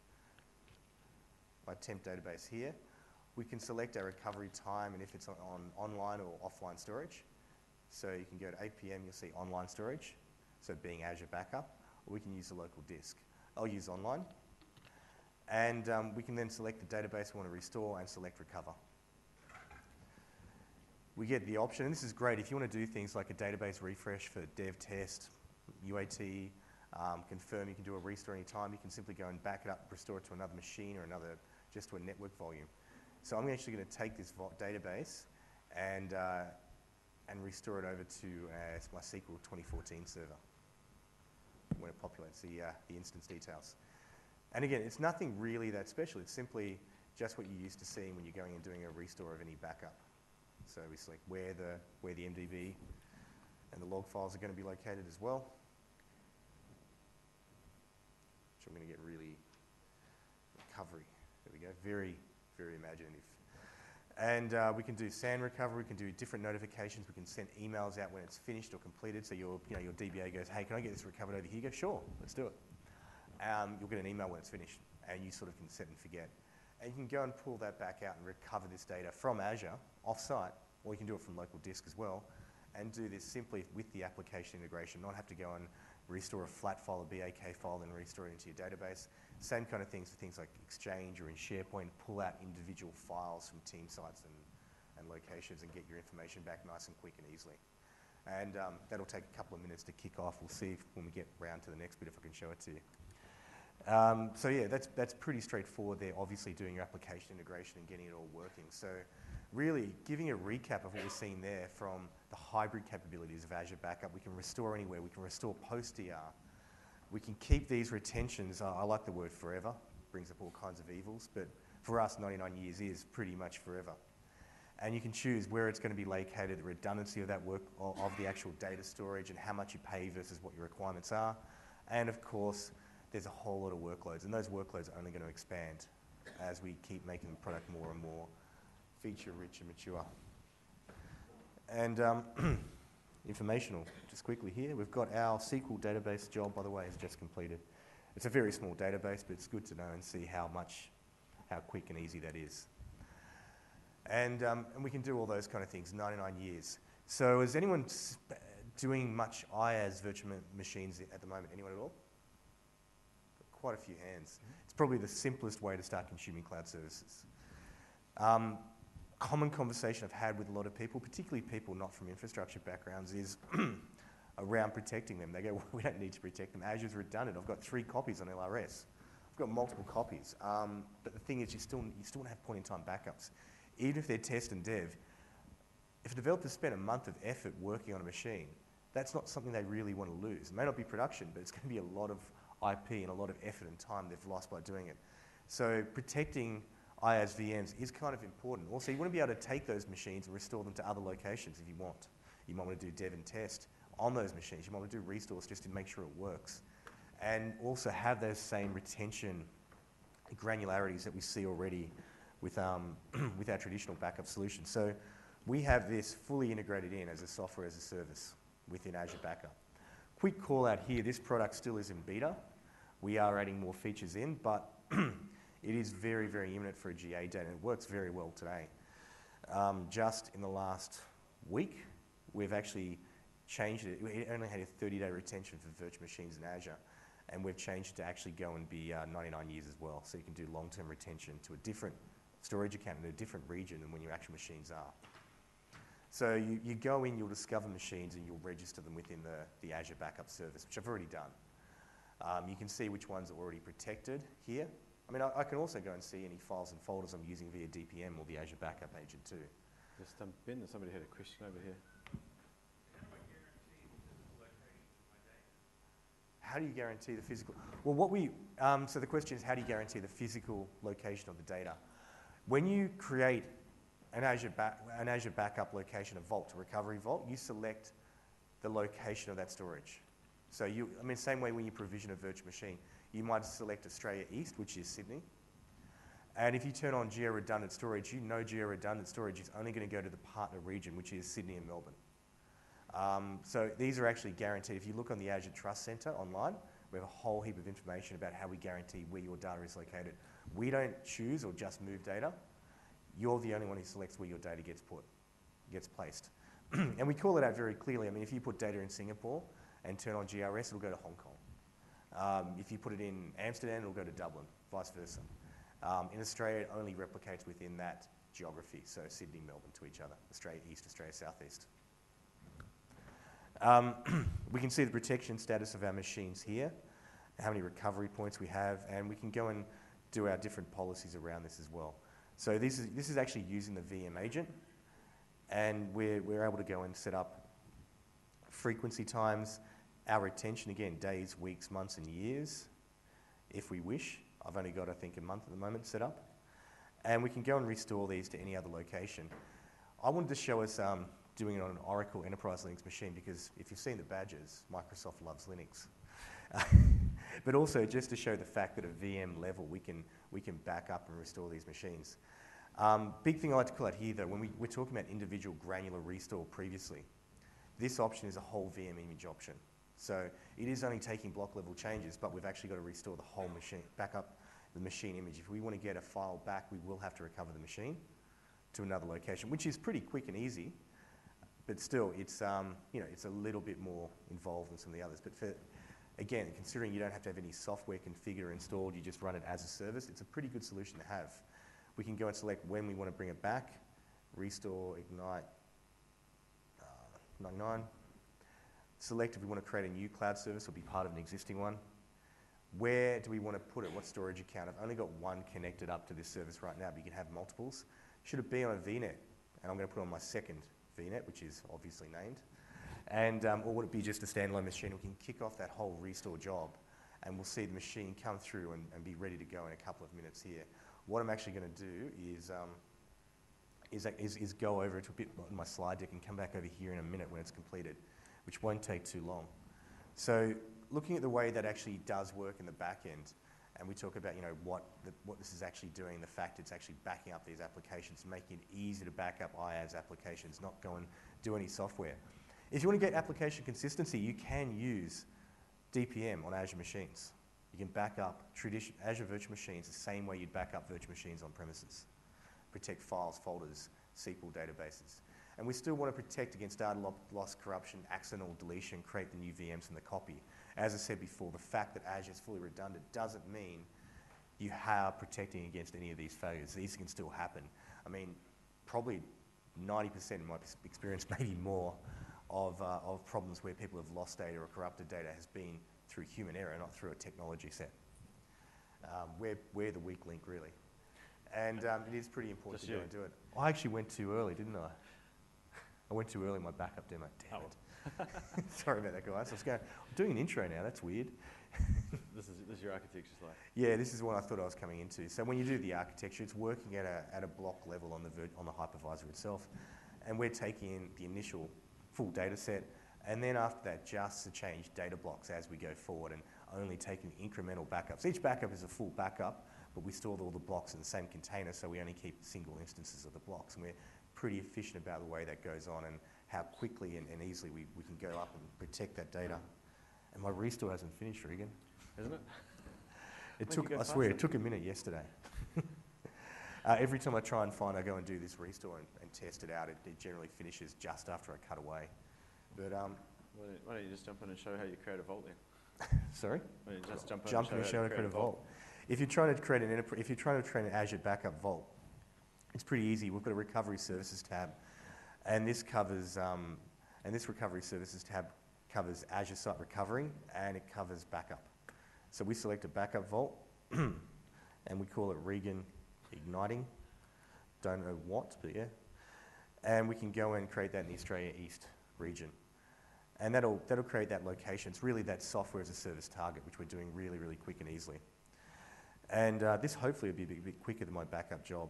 my temp database here. We can select our recovery time and if it's on, on online or offline storage. So you can go to eight P M, you'll see online storage, so being Azure Backup, or we can use the local disk. I'll use online. And um, we can then select the database we want to restore and select recover. we get the option, and this is great, if you want to do things like a database refresh for dev test, U A T, um, confirm you can do a restore anytime, you can simply go and back it up, restore it to another machine or another, just to a network volume. So I'm actually going to take this database and, uh, and restore it over to uh, my S Q L twenty fourteen server when it populates the, uh, the instance details. And again, it's nothing really that special. It's simply just what you're used to seeing when you're going and doing a restore of any backup. So we select where the, where the M D B and the log files are going to be located as well. Which I'm going to get really recovery. There we go. Very, very imaginative. And uh, we can do SAN recovery. We can do different notifications. We can send emails out when it's finished or completed. So your, you know, your D B A goes, hey, can I get this recovered over here? You go, sure, let's do it. Um, you'll get an email when it's finished, and you sort of can set and forget. And you can go and pull that back out and recover this data from Azure, off-site, or you can do it from local disk as well, and do this simply with the application integration, not have to go and restore a flat file, a B A K file, then restore it into your database. Same kind of things for things like Exchange or in SharePoint, pull out individual files from team sites and, and locations and get your information back nice and quick and easily. And um, that'll take a couple of minutes to kick off. We'll see if, when we get round to the next bit if I can show it to you. Um, so yeah, that's, that's pretty straightforward there, obviously doing your application integration and getting it all working. So really giving a recap of what we've seen there from the hybrid capabilities of Azure Backup. We can restore anywhere, we can restore post-D R. We can keep these retentions, uh, I like the word forever, brings up all kinds of evils, but for us ninety-nine years is pretty much forever. And you can choose where it's going to be located, the redundancy of that work, of, of the actual data storage and how much you pay versus what your requirements are. And of course, there's a whole lot of workloads, and those workloads are only going to expand as we keep making the product more and more feature-rich and mature. And um, informational, just quickly here, we've got our S Q L database job, by the way, is just completed. It's a very small database, but it's good to know and see how much, how quick and easy that is. And, um, and we can do all those kind of things, ninety-nine years. So is anyone doing much IaaS virtual machines at the moment? Anyone at all? Quite a few hands. Mm-hmm. It's probably the simplest way to start consuming cloud services. Um, common conversation I've had with a lot of people, particularly people not from infrastructure backgrounds, is around protecting them. They go, well, we don't need to protect them. Azure's redundant. I've got three copies on L R S. I've got multiple copies. Um, but the thing is, you still, you still have point-in-time backups. Even if they're test and dev, if a developer spent a month of effort working on a machine, that's not something they really want to lose. It may not be production, but it's going to be a lot of I P and a lot of effort and time they've lost by doing it. So protecting IaaS V Ms is kind of important. Also, you want to be able to take those machines and restore them to other locations if you want. You might want to do dev and test on those machines. You might want to do restores just to make sure it works. And also have those same retention granularities that we see already with, um, with our traditional backup solutions. So we have this fully integrated in as a software as a service within Azure Backup. Quick call out here, this product still is in beta. We are adding more features in, but it is very, very imminent for a G A date, and it works very well today. Um, just in the last week, we've actually changed it. We only had a thirty-day retention for virtual machines in Azure, and we've changed it to actually go and be uh, ninety-nine years as well. So you can do long-term retention to a different storage account in a different region than when your actual machines are. So you, you go in, you'll discover machines, and you'll register them within the, the Azure Backup service, which I've already done. Um, you can see which ones are already protected here. I mean, I, I can also go and see any files and folders I'm using via D P M or the Azure Backup agent too. Just, um, Ben, somebody had a question over here. How do you guarantee the physical? Well, what we, um, so the question is, how do you guarantee the physical location of the data? When you create an Azure, back, an Azure Backup location, a vault, a recovery vault, you select the location of that storage. So you, I mean, same way when you provision a virtual machine, you might select Australia East, which is Sydney. And if you turn on geo-redundant storage, you know geo-redundant storage is only going to go to the partner region, which is Sydney and Melbourne. Um, so these are actually guaranteed. If you look on the Azure Trust Center online, we have a whole heap of information about how we guarantee where your data is located. We don't choose or just move data. You're the only one who selects where your data gets put, gets placed. And we call it out very clearly. I mean, if you put data in Singapore and turn on G R S, it'll go to Hong Kong. Um, if you put it in Amsterdam, it'll go to Dublin, vice versa. Um, in Australia, it only replicates within that geography, so Sydney, Melbourne to each other, Australia East, Australia Southeast. Um, we can see the protection status of our machines here, how many recovery points we have, and we can go and do our different policies around this as well. So this is, this is actually using the V M agent, and we're, we're able to go and set up frequency times, our retention, again, days, weeks, months, and years, if we wish. I've only got, I think, a month at the moment set up. And we can go and restore these to any other location. I wanted to show us um, doing it on an Oracle Enterprise Linux machine, because if you've seen the badges, Microsoft loves Linux. But also just to show the fact that at V M level, we can, we can back up and restore these machines. Um, big thing I like to call out here, though, when we, we're talking about individual granular restore previously, this option is a whole V M image option. So it is only taking block level changes, but we've actually got to restore the whole machine, back up the machine image. If we want to get a file back, we will have to recover the machine to another location, which is pretty quick and easy, but still, it's, um, you know, it's a little bit more involved than some of the others. But for, again, considering you don't have to have any software configured or installed, you just run it as a service, it's a pretty good solution to have. We can go and select when we want to bring it back, restore, ignite, uh, ninety-nine. Select if we want to create a new cloud service or be part of an existing one. Where do we want to put it? What storage account? I've only got one connected up to this service right now, but you can have multiples. Should it be on a V NET? And I'm going to put it on my second V NET, which is obviously named. And, um, or would it be just a standalone machine? We can kick off that whole restore job, and we'll see the machine come through and, and be ready to go in a couple of minutes here. What I'm actually going to do is, um, is, is, is go over to a bit on my slide deck and come back over here in a minute when it's completed, which won't take too long. So looking at the way that actually does work in the back end, and we talk about, you know, what, the, what this is actually doing, the fact it's actually backing up these applications, making it easy to back up I A S applications, not go and do any software. If you want to get application consistency, you can use D P M on Azure machines. You can back up tradition, Azure virtual machines the same way you'd back up virtual machines on premises. Protect files, folders, S Q L databases. And we still want to protect against data loss, corruption, accidental deletion, create the new V Ms in the copy. As I said before, the fact that Azure is fully redundant doesn't mean you are protecting against any of these failures. These can still happen. I mean, probably ninety percent in my experience, maybe more, of, uh, of problems where people have lost data or corrupted data has been through human error, not through a technology set. Um, we're, we're the weak link, really. And um, it is pretty important Just to go and do it. I actually went too early, didn't I? I went too early in my backup demo. Damn oh. it. Sorry about that, guys. I was going, I'm doing an intro now. That's weird. this, is, this is your architecture slide. Yeah, this is what I thought I was coming into. So when you do the architecture, it's working at a, at a block level on the, on the hypervisor itself. And we're taking in the initial full data set, and then after that, just to change data blocks as we go forward and only taking incremental backups. Each backup is a full backup, but we store all the blocks in the same container, so we only keep single instances of the blocks. And we're pretty efficient about the way that goes on and how quickly and, and easily we, we can go up and protect that data. And my restore hasn't finished, Regan. Isn't it? It took, I swear, it took a minute yesterday. uh, every time I try and find, I go and do this restore and, and test it out, it, it generally finishes just after I cut away. But um, why, don't, why don't you just jump in and show how you create a vault then? Sorry? Why don't you just jump in jump and show, show how to create a vault. vault. If you're trying to create an if you're trying to create an Azure backup vault, it's pretty easy. We've got a recovery services tab, and this covers um, and this recovery services tab covers Azure Site Recovery, and it covers backup. So we select a backup vault, and we call it Regan Igniting. Don't know what, but yeah. And we can go and create that in the Australia East region. And that'll, that'll create that location. It's really that software as a service target, which we're doing really, really quick and easily. And uh, this hopefully will be a bit, bit quicker than my backup job.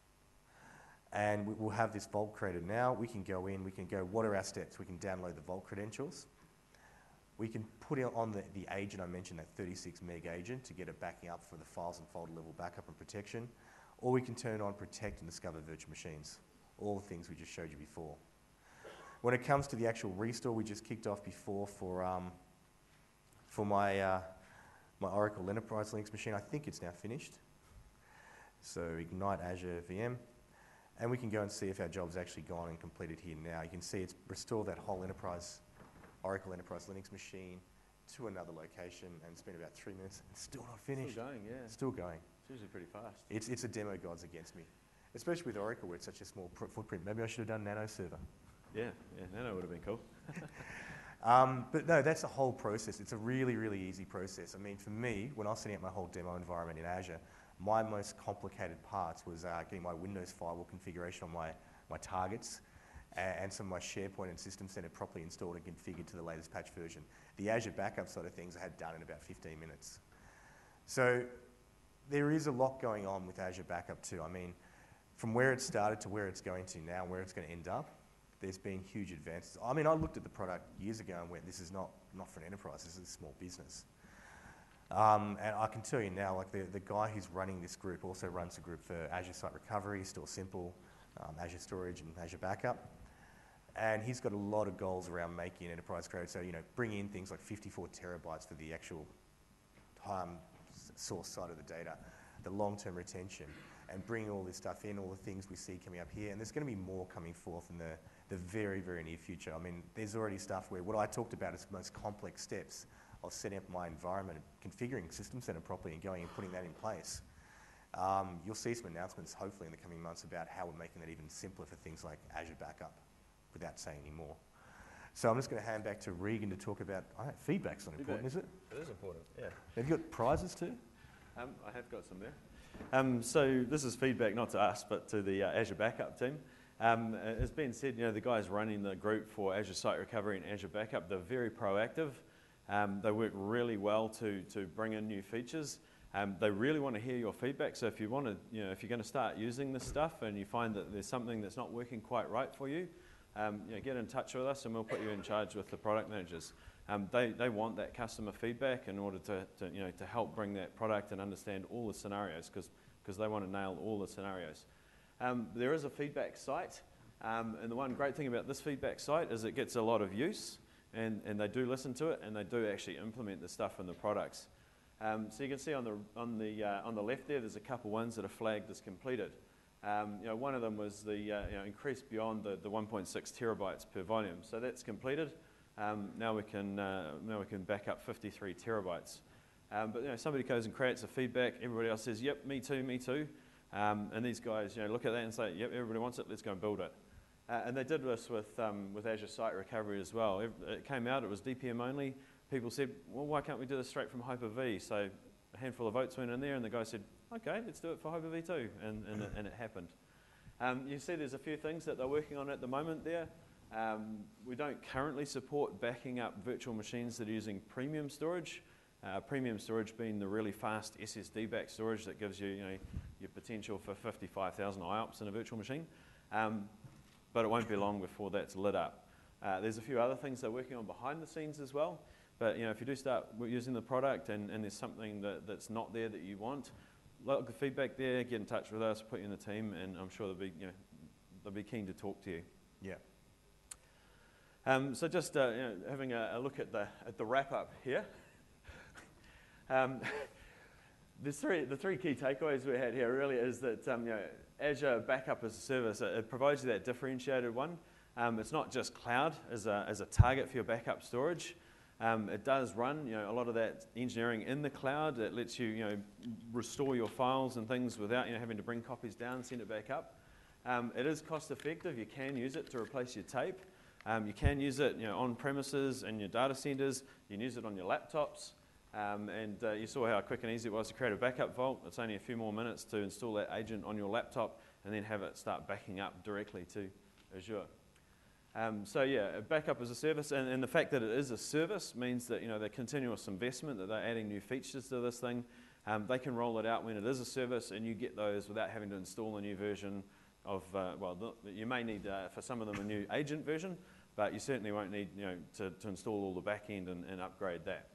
And we, we'll have this vault created now. We can go in, we can go, what are our steps? We can download the vault credentials. We can put it on the, the agent I mentioned, that thirty-six meg agent, to get it backing up for the files and folder level backup and protection. Or we can turn on protect and discover virtual machines. All the things we just showed you before. When it comes to the actual restore, we just kicked off before for, um, for my, uh, my Oracle Enterprise Linux machine. I think it's now finished. So Ignite Azure V M. And we can go and see if our job's actually gone and completed here now. You can see it's restored that whole enterprise, Oracle Enterprise Linux machine to another location, and it's been about three minutes. It's still not finished. Still going, yeah. Still going. It's usually pretty fast. It's, it's a demo gods against me. especially with Oracle where it's such a small pr- footprint. Maybe I should have done Nano Server. Yeah, yeah, Nano would have been cool. Um, but no, that's the whole process. It's a really, really easy process. I mean, for me, when I was setting up my whole demo environment in Azure, my most complicated parts was uh, getting my Windows firewall configuration on my, my targets and, and some of my SharePoint and System Center properly installed and configured to the latest patch version. The Azure backup side of things I had done in about fifteen minutes. So there is a lot going on with Azure Backup too. I mean, from where it started to where it's going to now, where it's going to end up, there's been huge advances. I mean, I looked at the product years ago and went, this is not, not for an enterprise, this is a small business. Um, and I can tell you now, like the, the guy who's running this group also runs a group for Azure Site Recovery, Store Simple, um, Azure Storage and Azure Backup. And he's got a lot of goals around making an enterprise grade. So, you know, bring in things like fifty-four terabytes for the actual um, source side of the data, the long-term retention, and bring all this stuff in, all the things we see coming up here. And there's going to be more coming forth in the, the very, very near future. I mean, there's already stuff where what I talked about is the most complex steps of setting up my environment, configuring System Center properly and going and putting that in place. Um, you'll see some announcements hopefully in the coming months about how we're making that even simpler for things like Azure Backup without saying any more. So I'm just going to hand back to Regan to talk about, I don't, feedback's not Feedback. important, is it? It is important, yeah. Have you got prizes too? Um, I have got some there. Um, so this is feedback not to us, but to the uh, Azure Backup team. Um, as Ben said, you know, the guys running the group for Azure Site Recovery and Azure Backup, they're very proactive. Um, they work really well to, to bring in new features. Um, they really want to hear your feedback. So if you want to, you know, if you're going to start using this stuff and you find that there's something that's not working quite right for you, um, you know, get in touch with us and we'll put you in charge with the product managers. Um, they, they want that customer feedback in order to, to, you know, to help bring that product and understand all the scenarios because because they want to nail all the scenarios. Um, there is a feedback site, um, and the one great thing about this feedback site is it gets a lot of use, and, and they do listen to it, and they do actually implement the stuff in the products. Um, so you can see on the on the uh, on the left there, there's a couple ones that are flagged as completed. Um, you know, one of them was the uh, you know, increase beyond the, the one point six terabytes per volume, so that's completed. Um, now we can uh, now we can back up fifty-three terabytes. Um, but you know, somebody goes and creates a feedback. Everybody else says, "Yep, me too, me too." Um, and these guys, you know, look at that and say, "Yep, everybody wants it. Let's go and build it." Uh, and they did this with um, with Azure Site Recovery as well. It, it came out; it was D P M only. People said, "Well, why can't we do this straight from Hyper-V?" So a handful of votes went in there, and the guy said, "Okay, let's do it for Hyper-V too," and and, it, and it happened. Um, you see, there's a few things that they're working on at the moment there. Um, we don't currently support backing up virtual machines that are using premium storage. Uh, premium storage being the really fast S S D-backed storage that gives you, you know, your potential for fifty-five thousand I O P S in a virtual machine. Um, but it won't be long before that's lit up. Uh, there's a few other things they're working on behind the scenes as well. But you know, if you do start using the product and, and there's something that, that's not there that you want, look the feedback there, get in touch with us, put you in the team, and I'm sure they'll be, you know, they'll be keen to talk to you. Yeah. Um, so just uh, you know, having a, a look at the at the wrap up here. Um, the three the three key takeaways we had here really is that um, you know, Azure Backup as a service, it, it provides you that differentiated one. Um, it's not just cloud as a as a target for your backup storage. Um, it does run, you know, a lot of that engineering in the cloud. It lets you, you know, restore your files and things without, you know, having to bring copies down and send it back up. Um, it is cost effective. You can use it to replace your tape. Um, you can use it, you know, on premises in your data centers. You can use it on your laptops. Um, and uh, you saw how quick and easy it was to create a backup vault. It's only a few more minutes to install that agent on your laptop and then have it start backing up directly to Azure. Um, so yeah, backup as a service, and, and the fact that it is a service means that, you know, the continuous investment, that they're adding new features to this thing. Um, they can roll it out when it is a service, and you get those without having to install a new version of, uh, well, the, you may need, uh, for some of them, a new agent version, but you certainly won't need, you know, to, to install all the back end and, and upgrade that.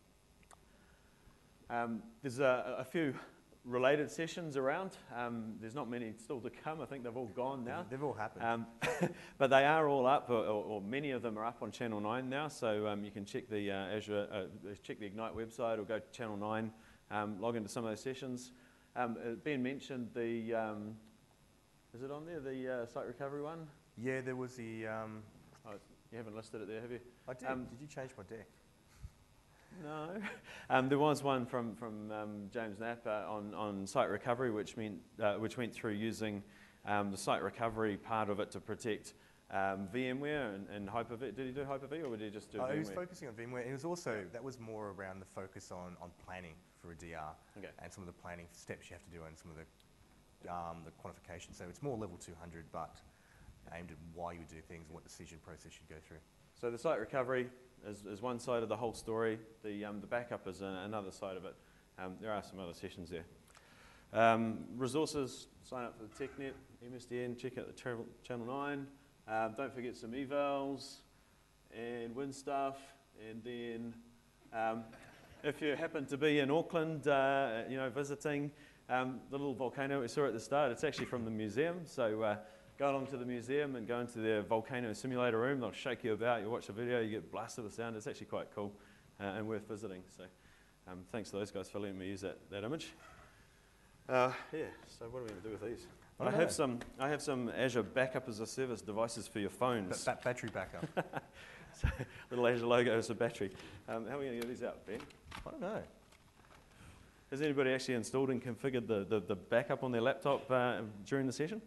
Um, there's a, a few related sessions around. Um, there's not many still to come. I think they've all gone now. They've all happened. Um, but they are all up, or, or, or many of them are up on Channel nine now. So um, you can check the uh, Azure, uh, check the Ignite website, or go to Channel nine, um, log into some of those sessions. Um, Ben mentioned the, um, is it on there, the uh, site recovery one? Yeah, there was the. Um, oh, you haven't listed it there, have you? I did. Um, did you change my deck? No. Um, there was one from, from um, James Knapp uh, on, on site recovery, which, meant, uh, which went through using um, the site recovery part of it to protect um, VMware and, and Hyper-V. Did he do Hyper-V or did he just do Uh, VMware? he was focusing on VMware. It was also, that was more around the focus on, on planning for a D R Okay. and some of the planning steps you have to do and some of the, um, the quantification. So it's more level two hundred, but aimed at why you would do things and what decision process you'd go through. So the site recovery is, is one side of the whole story. The, um, the backup is an, another side of it. Um, there are some other sessions there. Um, resources, sign up for the TechNet, M S D N, check out the travel, Channel nine. Um, don't forget some evals and win stuff. And then um, if you happen to be in Auckland, uh, you know, visiting um, the little volcano we saw at the start, it's actually from the museum. So uh, go along to the museum and go into their volcano simulator room. They'll shake you about. You watch a video, you get blasted with sound. It's actually quite cool uh, and worth visiting. So um, thanks to those guys for letting me use that, that image. Uh, yeah, so what are we going to do with these? I I, don't have know. some. I have some Azure Backup as a Service devices for your Ba- phones. ba- battery backup. So, little Azure logo as a battery. Um, how are we going to get these out, Ben? I don't know. Has anybody actually installed and configured the, the, the backup on their laptop uh, during the session?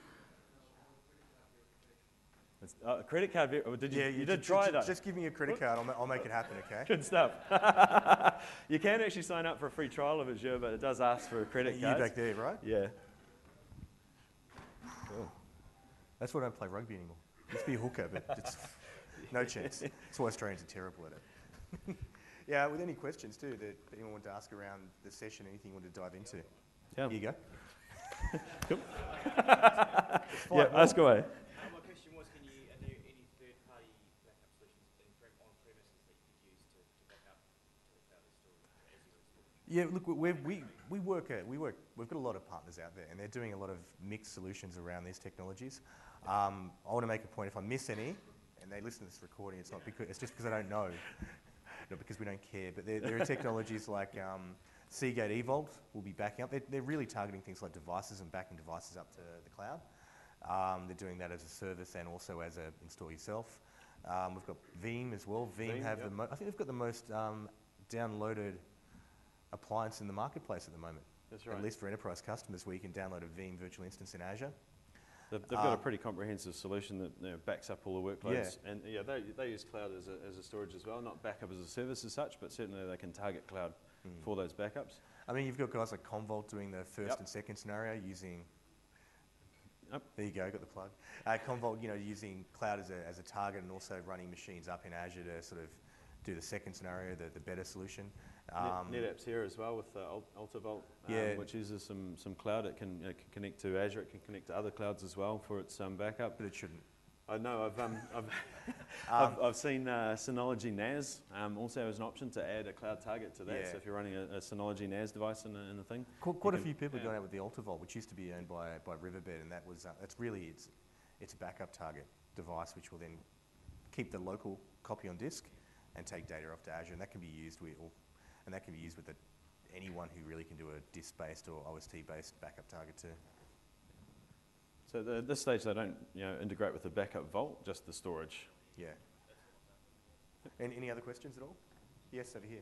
It's, uh, a credit card. ver- oh, Did you? Yeah, you, ju- did ju- try ju- though. Just give me your credit card. I'll, ma- I'll make it happen. Okay. Good stuff. You can actually sign up for a free trial of Azure, but it does ask for a credit You card. back there, right? Yeah. Cool. That's why I don't play rugby anymore. Used to be a hooker, but it's no chance. That's why Australians are terrible at it. Yeah, with any questions too that anyone wanted to ask around the session, anything you wanted to dive into. Yeah. Here you go. Cool. It's fine. Yeah. Ask away. Uh, my question was, can you, are there any third-party backup solutions in pre- on premises that you could use to, to back up to the cloud storage as you install? Yeah, look, we we we work at, we work. We've got a lot of partners out there, and they're doing a lot of mixed solutions around these technologies. Um, I want to make a point. If I miss any, and they listen to this recording, it's not because it's just because I don't know, not because we don't care. But there, there are technologies like um, Seagate eVault will be backing up. They're, they're really targeting things like devices and backing devices up to the cloud. Um, they're doing that as a service and also as a install yourself. Um, we've got Veeam as well. Veeam Veeam, have yep. the mo- I think they've got the most um, downloaded appliance in the marketplace at the moment. That's right. At least for enterprise customers, where you can download a Veeam virtual instance in Azure. They've, they've got a Um, pretty comprehensive solution that you know, backs up all the workloads. And yeah, they, they use cloud as a, as a storage as well, not backup as a service as such, but certainly they can target cloud Mm. for those backups. I mean, you've got guys like Commvault doing the first Yep. and second scenario using. Yep. There you go, got the plug. Uh, Commvault, you know, using cloud as a, as a target and also running machines up in Azure to sort of do the second scenario, the, the better solution. Um, Net, NetApp's here as well with uh, Ul- Ultavolt, um, Yeah. which uses some, some cloud. It can, it can connect to Azure, it can connect to other clouds as well for its um, backup. but it shouldn't. I know, I've, um, I've, Um, I've, I've seen uh, Synology N A S um, also has an option to add a cloud target to that. Yeah. So if you're running a, a Synology N A S device in a, in a thing. Quite, quite a can- few people yeah. are going out with the Ultavolt, which used to be owned by, by Riverbed, and that was uh, that's really it's it's a backup target device, which will then keep the local copy on disk and take data off to Azure, and that can be used with or, and that can be used with a, anyone who really can do a disk-based or O S T-based backup target too. So the, at this stage they don't you know, integrate with the backup vault, just the storage. Yeah. Any, any other questions at all? Yes, over here.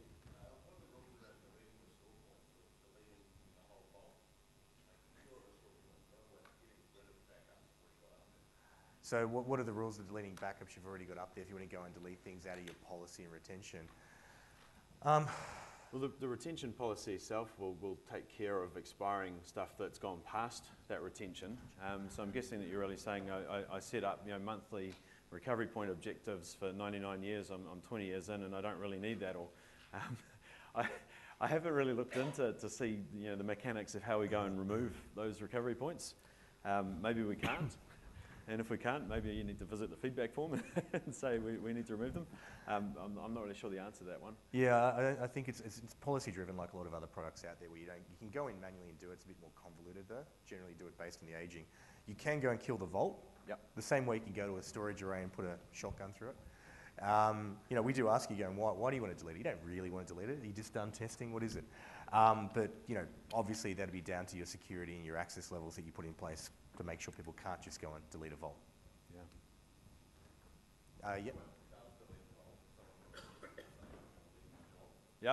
So what, what are the rules of deleting backups you've already got up there if you want to go and delete things out of your policy and retention? Um, Well, the, the retention policy itself will, will take care of expiring stuff that's gone past that retention. Um, so I'm guessing that you're really saying I, I, I set up you know, monthly recovery point objectives for ninety-nine years. I'm, I'm twenty years in and I don't really need that. Or um, I, I haven't really looked into to see you know, the mechanics of how we go and remove those recovery points. Um, maybe we can't. And if we can't, maybe you need to visit the feedback form and say we, we need to remove them. Um, I'm, I'm not really sure the answer to that one. yeah, I, I think it's, it's, it's policy driven like a lot of other products out there where you don't, you can go in manually and do it. It's a bit more convoluted though. Generally do it based on the aging. You can go and kill the vault. Yep. The same way you can go to a storage array and put a shotgun through it. Um, you know, we do ask you going, why, why do you want to delete it? You don't really want to delete it. Are you just done testing? What is it? Um, but, you know, obviously that'd be down to your security and your access levels that you put in place to make sure people can't just go and delete a vault. Yeah. Uh, yeah. Yeah.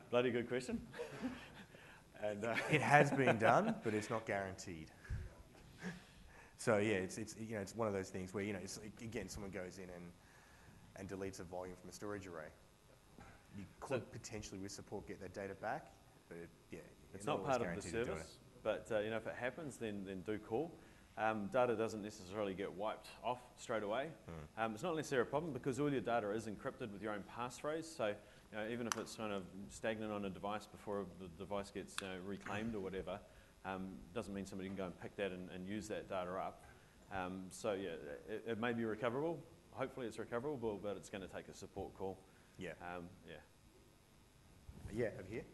bloody good question. and uh, It has been done, but it's not guaranteed. So yeah, it's, it's, you know, it's one of those things where, you know, it's, again, someone goes in and, and deletes a volume from a storage array. You could So- potentially, with support, get that data back, but it, yeah, It's you're not always part of the guaranteed to do it. service, but uh, you know, if it happens, then, then do call. Um, data doesn't necessarily get wiped off straight away. Mm. Um, it's not necessarily a problem because all your data is encrypted with your own passphrase. So you know, even if it's kind of stagnant on a device before the device gets you know, reclaimed or whatever, um, doesn't mean somebody can go and pick that and, and use that data up. Um, so yeah, it, it may be recoverable. Hopefully it's recoverable, but it's going to take a support call. Yeah. Um, yeah. Yeah, over here.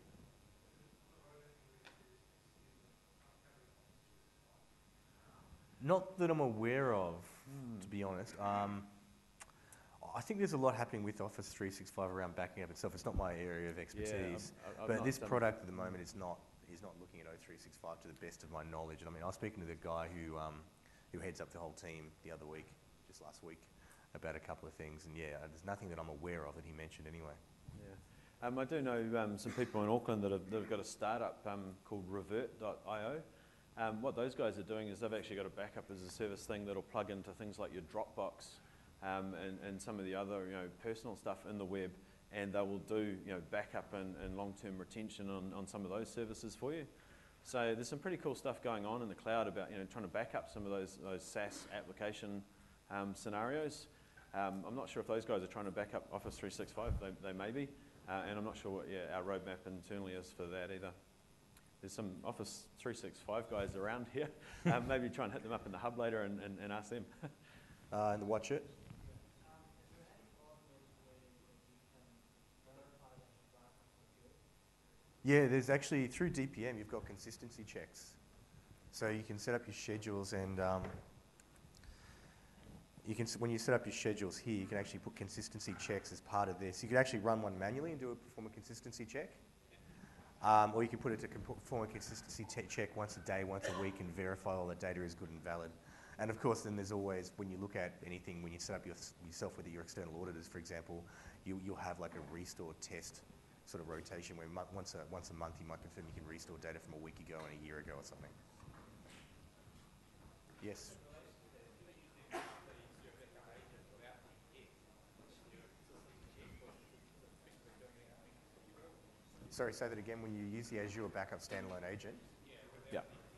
Not that I'm aware of, to be honest. Um, I think there's a lot happening with Office three sixty-five around backing up itself. It's not my area of expertise, I've- I've but not this done- product at the moment is not is not looking at O three sixty-five to the best of my knowledge. And I mean, I was speaking to the guy who um, who heads up the whole team the other week, just last week, about a couple of things. And yeah, there's nothing that I'm aware of that he mentioned anyway. Yeah. Um, I do know um, some people in Auckland that have, that have got a startup um, called revert dot i o. Um, what those guys are doing is they've actually got a backup as a service thing that'll plug into things like your Dropbox um, and, and some of the other you know, personal stuff in the web, and they will do you know, backup and, and long-term retention on, on some of those services for you. So there's some pretty cool stuff going on in the cloud about you know, trying to back up some of those, those SaaS application um, scenarios. Um, I'm not sure if those guys are trying to back up Office three sixty-five, they, they may be, uh, and I'm not sure what yeah, our roadmap internally is for that either. There's some Office three sixty-five guys around here. um, maybe try and hit them up in the hub later and, and, and ask them. Uh, and the watch it. Yeah, there's actually, through D P M, you've got consistency checks. So you can set up your schedules and um, you can, when you set up your schedules here, you can actually put consistency checks as part of this. You could actually run one manually and do a perform a consistency check. Um, or you can put it to perform a consistency check once a day, once a week, and verify all the data is good and valid. And of course, then there's always, when you look at anything, when you set up your, yourself with your external auditors, for example, you, you'll have like a restore test sort of rotation where mo once, a, once a month you might confirm you can restore data from a week ago and a year ago or something. Yes? Sorry, say that again. When you use the Azure Backup Standalone Agent? Yeah.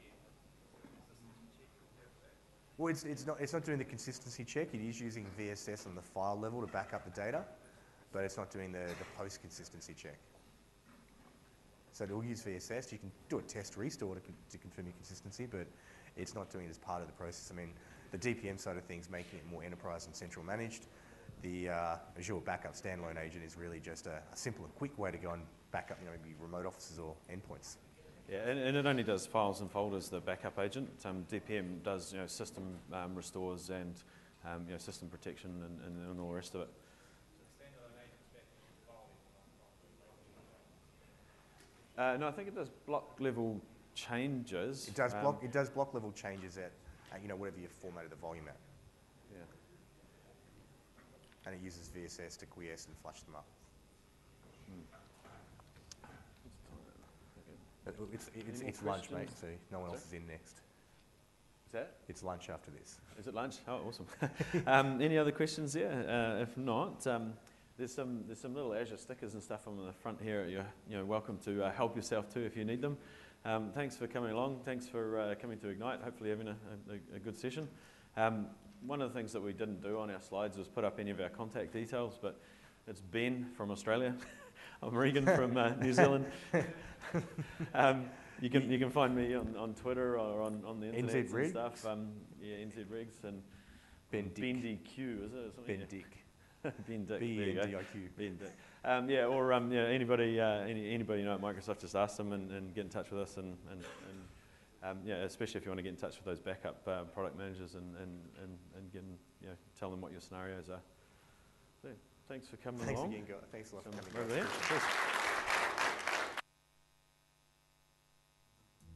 Well, it's, it's, not, it's not doing the consistency check. It is using V S S on the file level to back up the data, but it's not doing the, the post-consistency check. So it'll use V S S. You can do a test restore to, to confirm your consistency, but it's not doing it as part of the process. I mean, the D P M side of things, making it more enterprise and central managed. The uh, Azure Backup Standalone Agent is really just a, a simple and quick way to go and back up, you know, maybe remote offices or endpoints. Yeah, and, and it only does files and folders, the backup agent. Um, D P M does you know, system um, restores and um, you know, system protection and, and, and all the rest of it. Uh, no, I think it does block level changes. It does um, block. It does block level changes at, at you know whatever you've formatted the volume at, Yeah. and it uses V S S to quiesce and flush them up. It- It's, it's, more it's lunch, mate, questions? so no one else Sorry? is in next. Is that? It's lunch after this. Is it lunch? Oh, awesome. um, any other questions there? Uh, if not, um, there's some there's some little Azure stickers and stuff on the front here. You're you know welcome to uh, help yourself too if you need them. Um, thanks for coming along. Thanks for uh, coming to Ignite. Hopefully having a, a, a good session. Um, one of the things that we didn't do on our slides was put up any of our contact details, but it's Ben from Australia. I'm Regan from uh, New Zealand. um, you can you can find me on, on Twitter or on, on the internet N Z and Rigs? stuff. Um, yeah, N Z Rigs and Ben Dick. Bendy Q, is it? Or something? Ben Yeah. Dick. Ben Dick. B there you E go. N D I Q. Ben Dick. Um, yeah, or um, yeah, anybody uh, any, anybody you know at Microsoft, just ask them and, and get in touch with us and and, and um, yeah, especially if you want to get in touch with those backup uh, product managers and and and, and get in, you know, tell them what your scenarios are. So, thanks for coming Thanks along. again, guys. Thanks a lot for Some coming. over guys. there. Appreciate it. Cheers.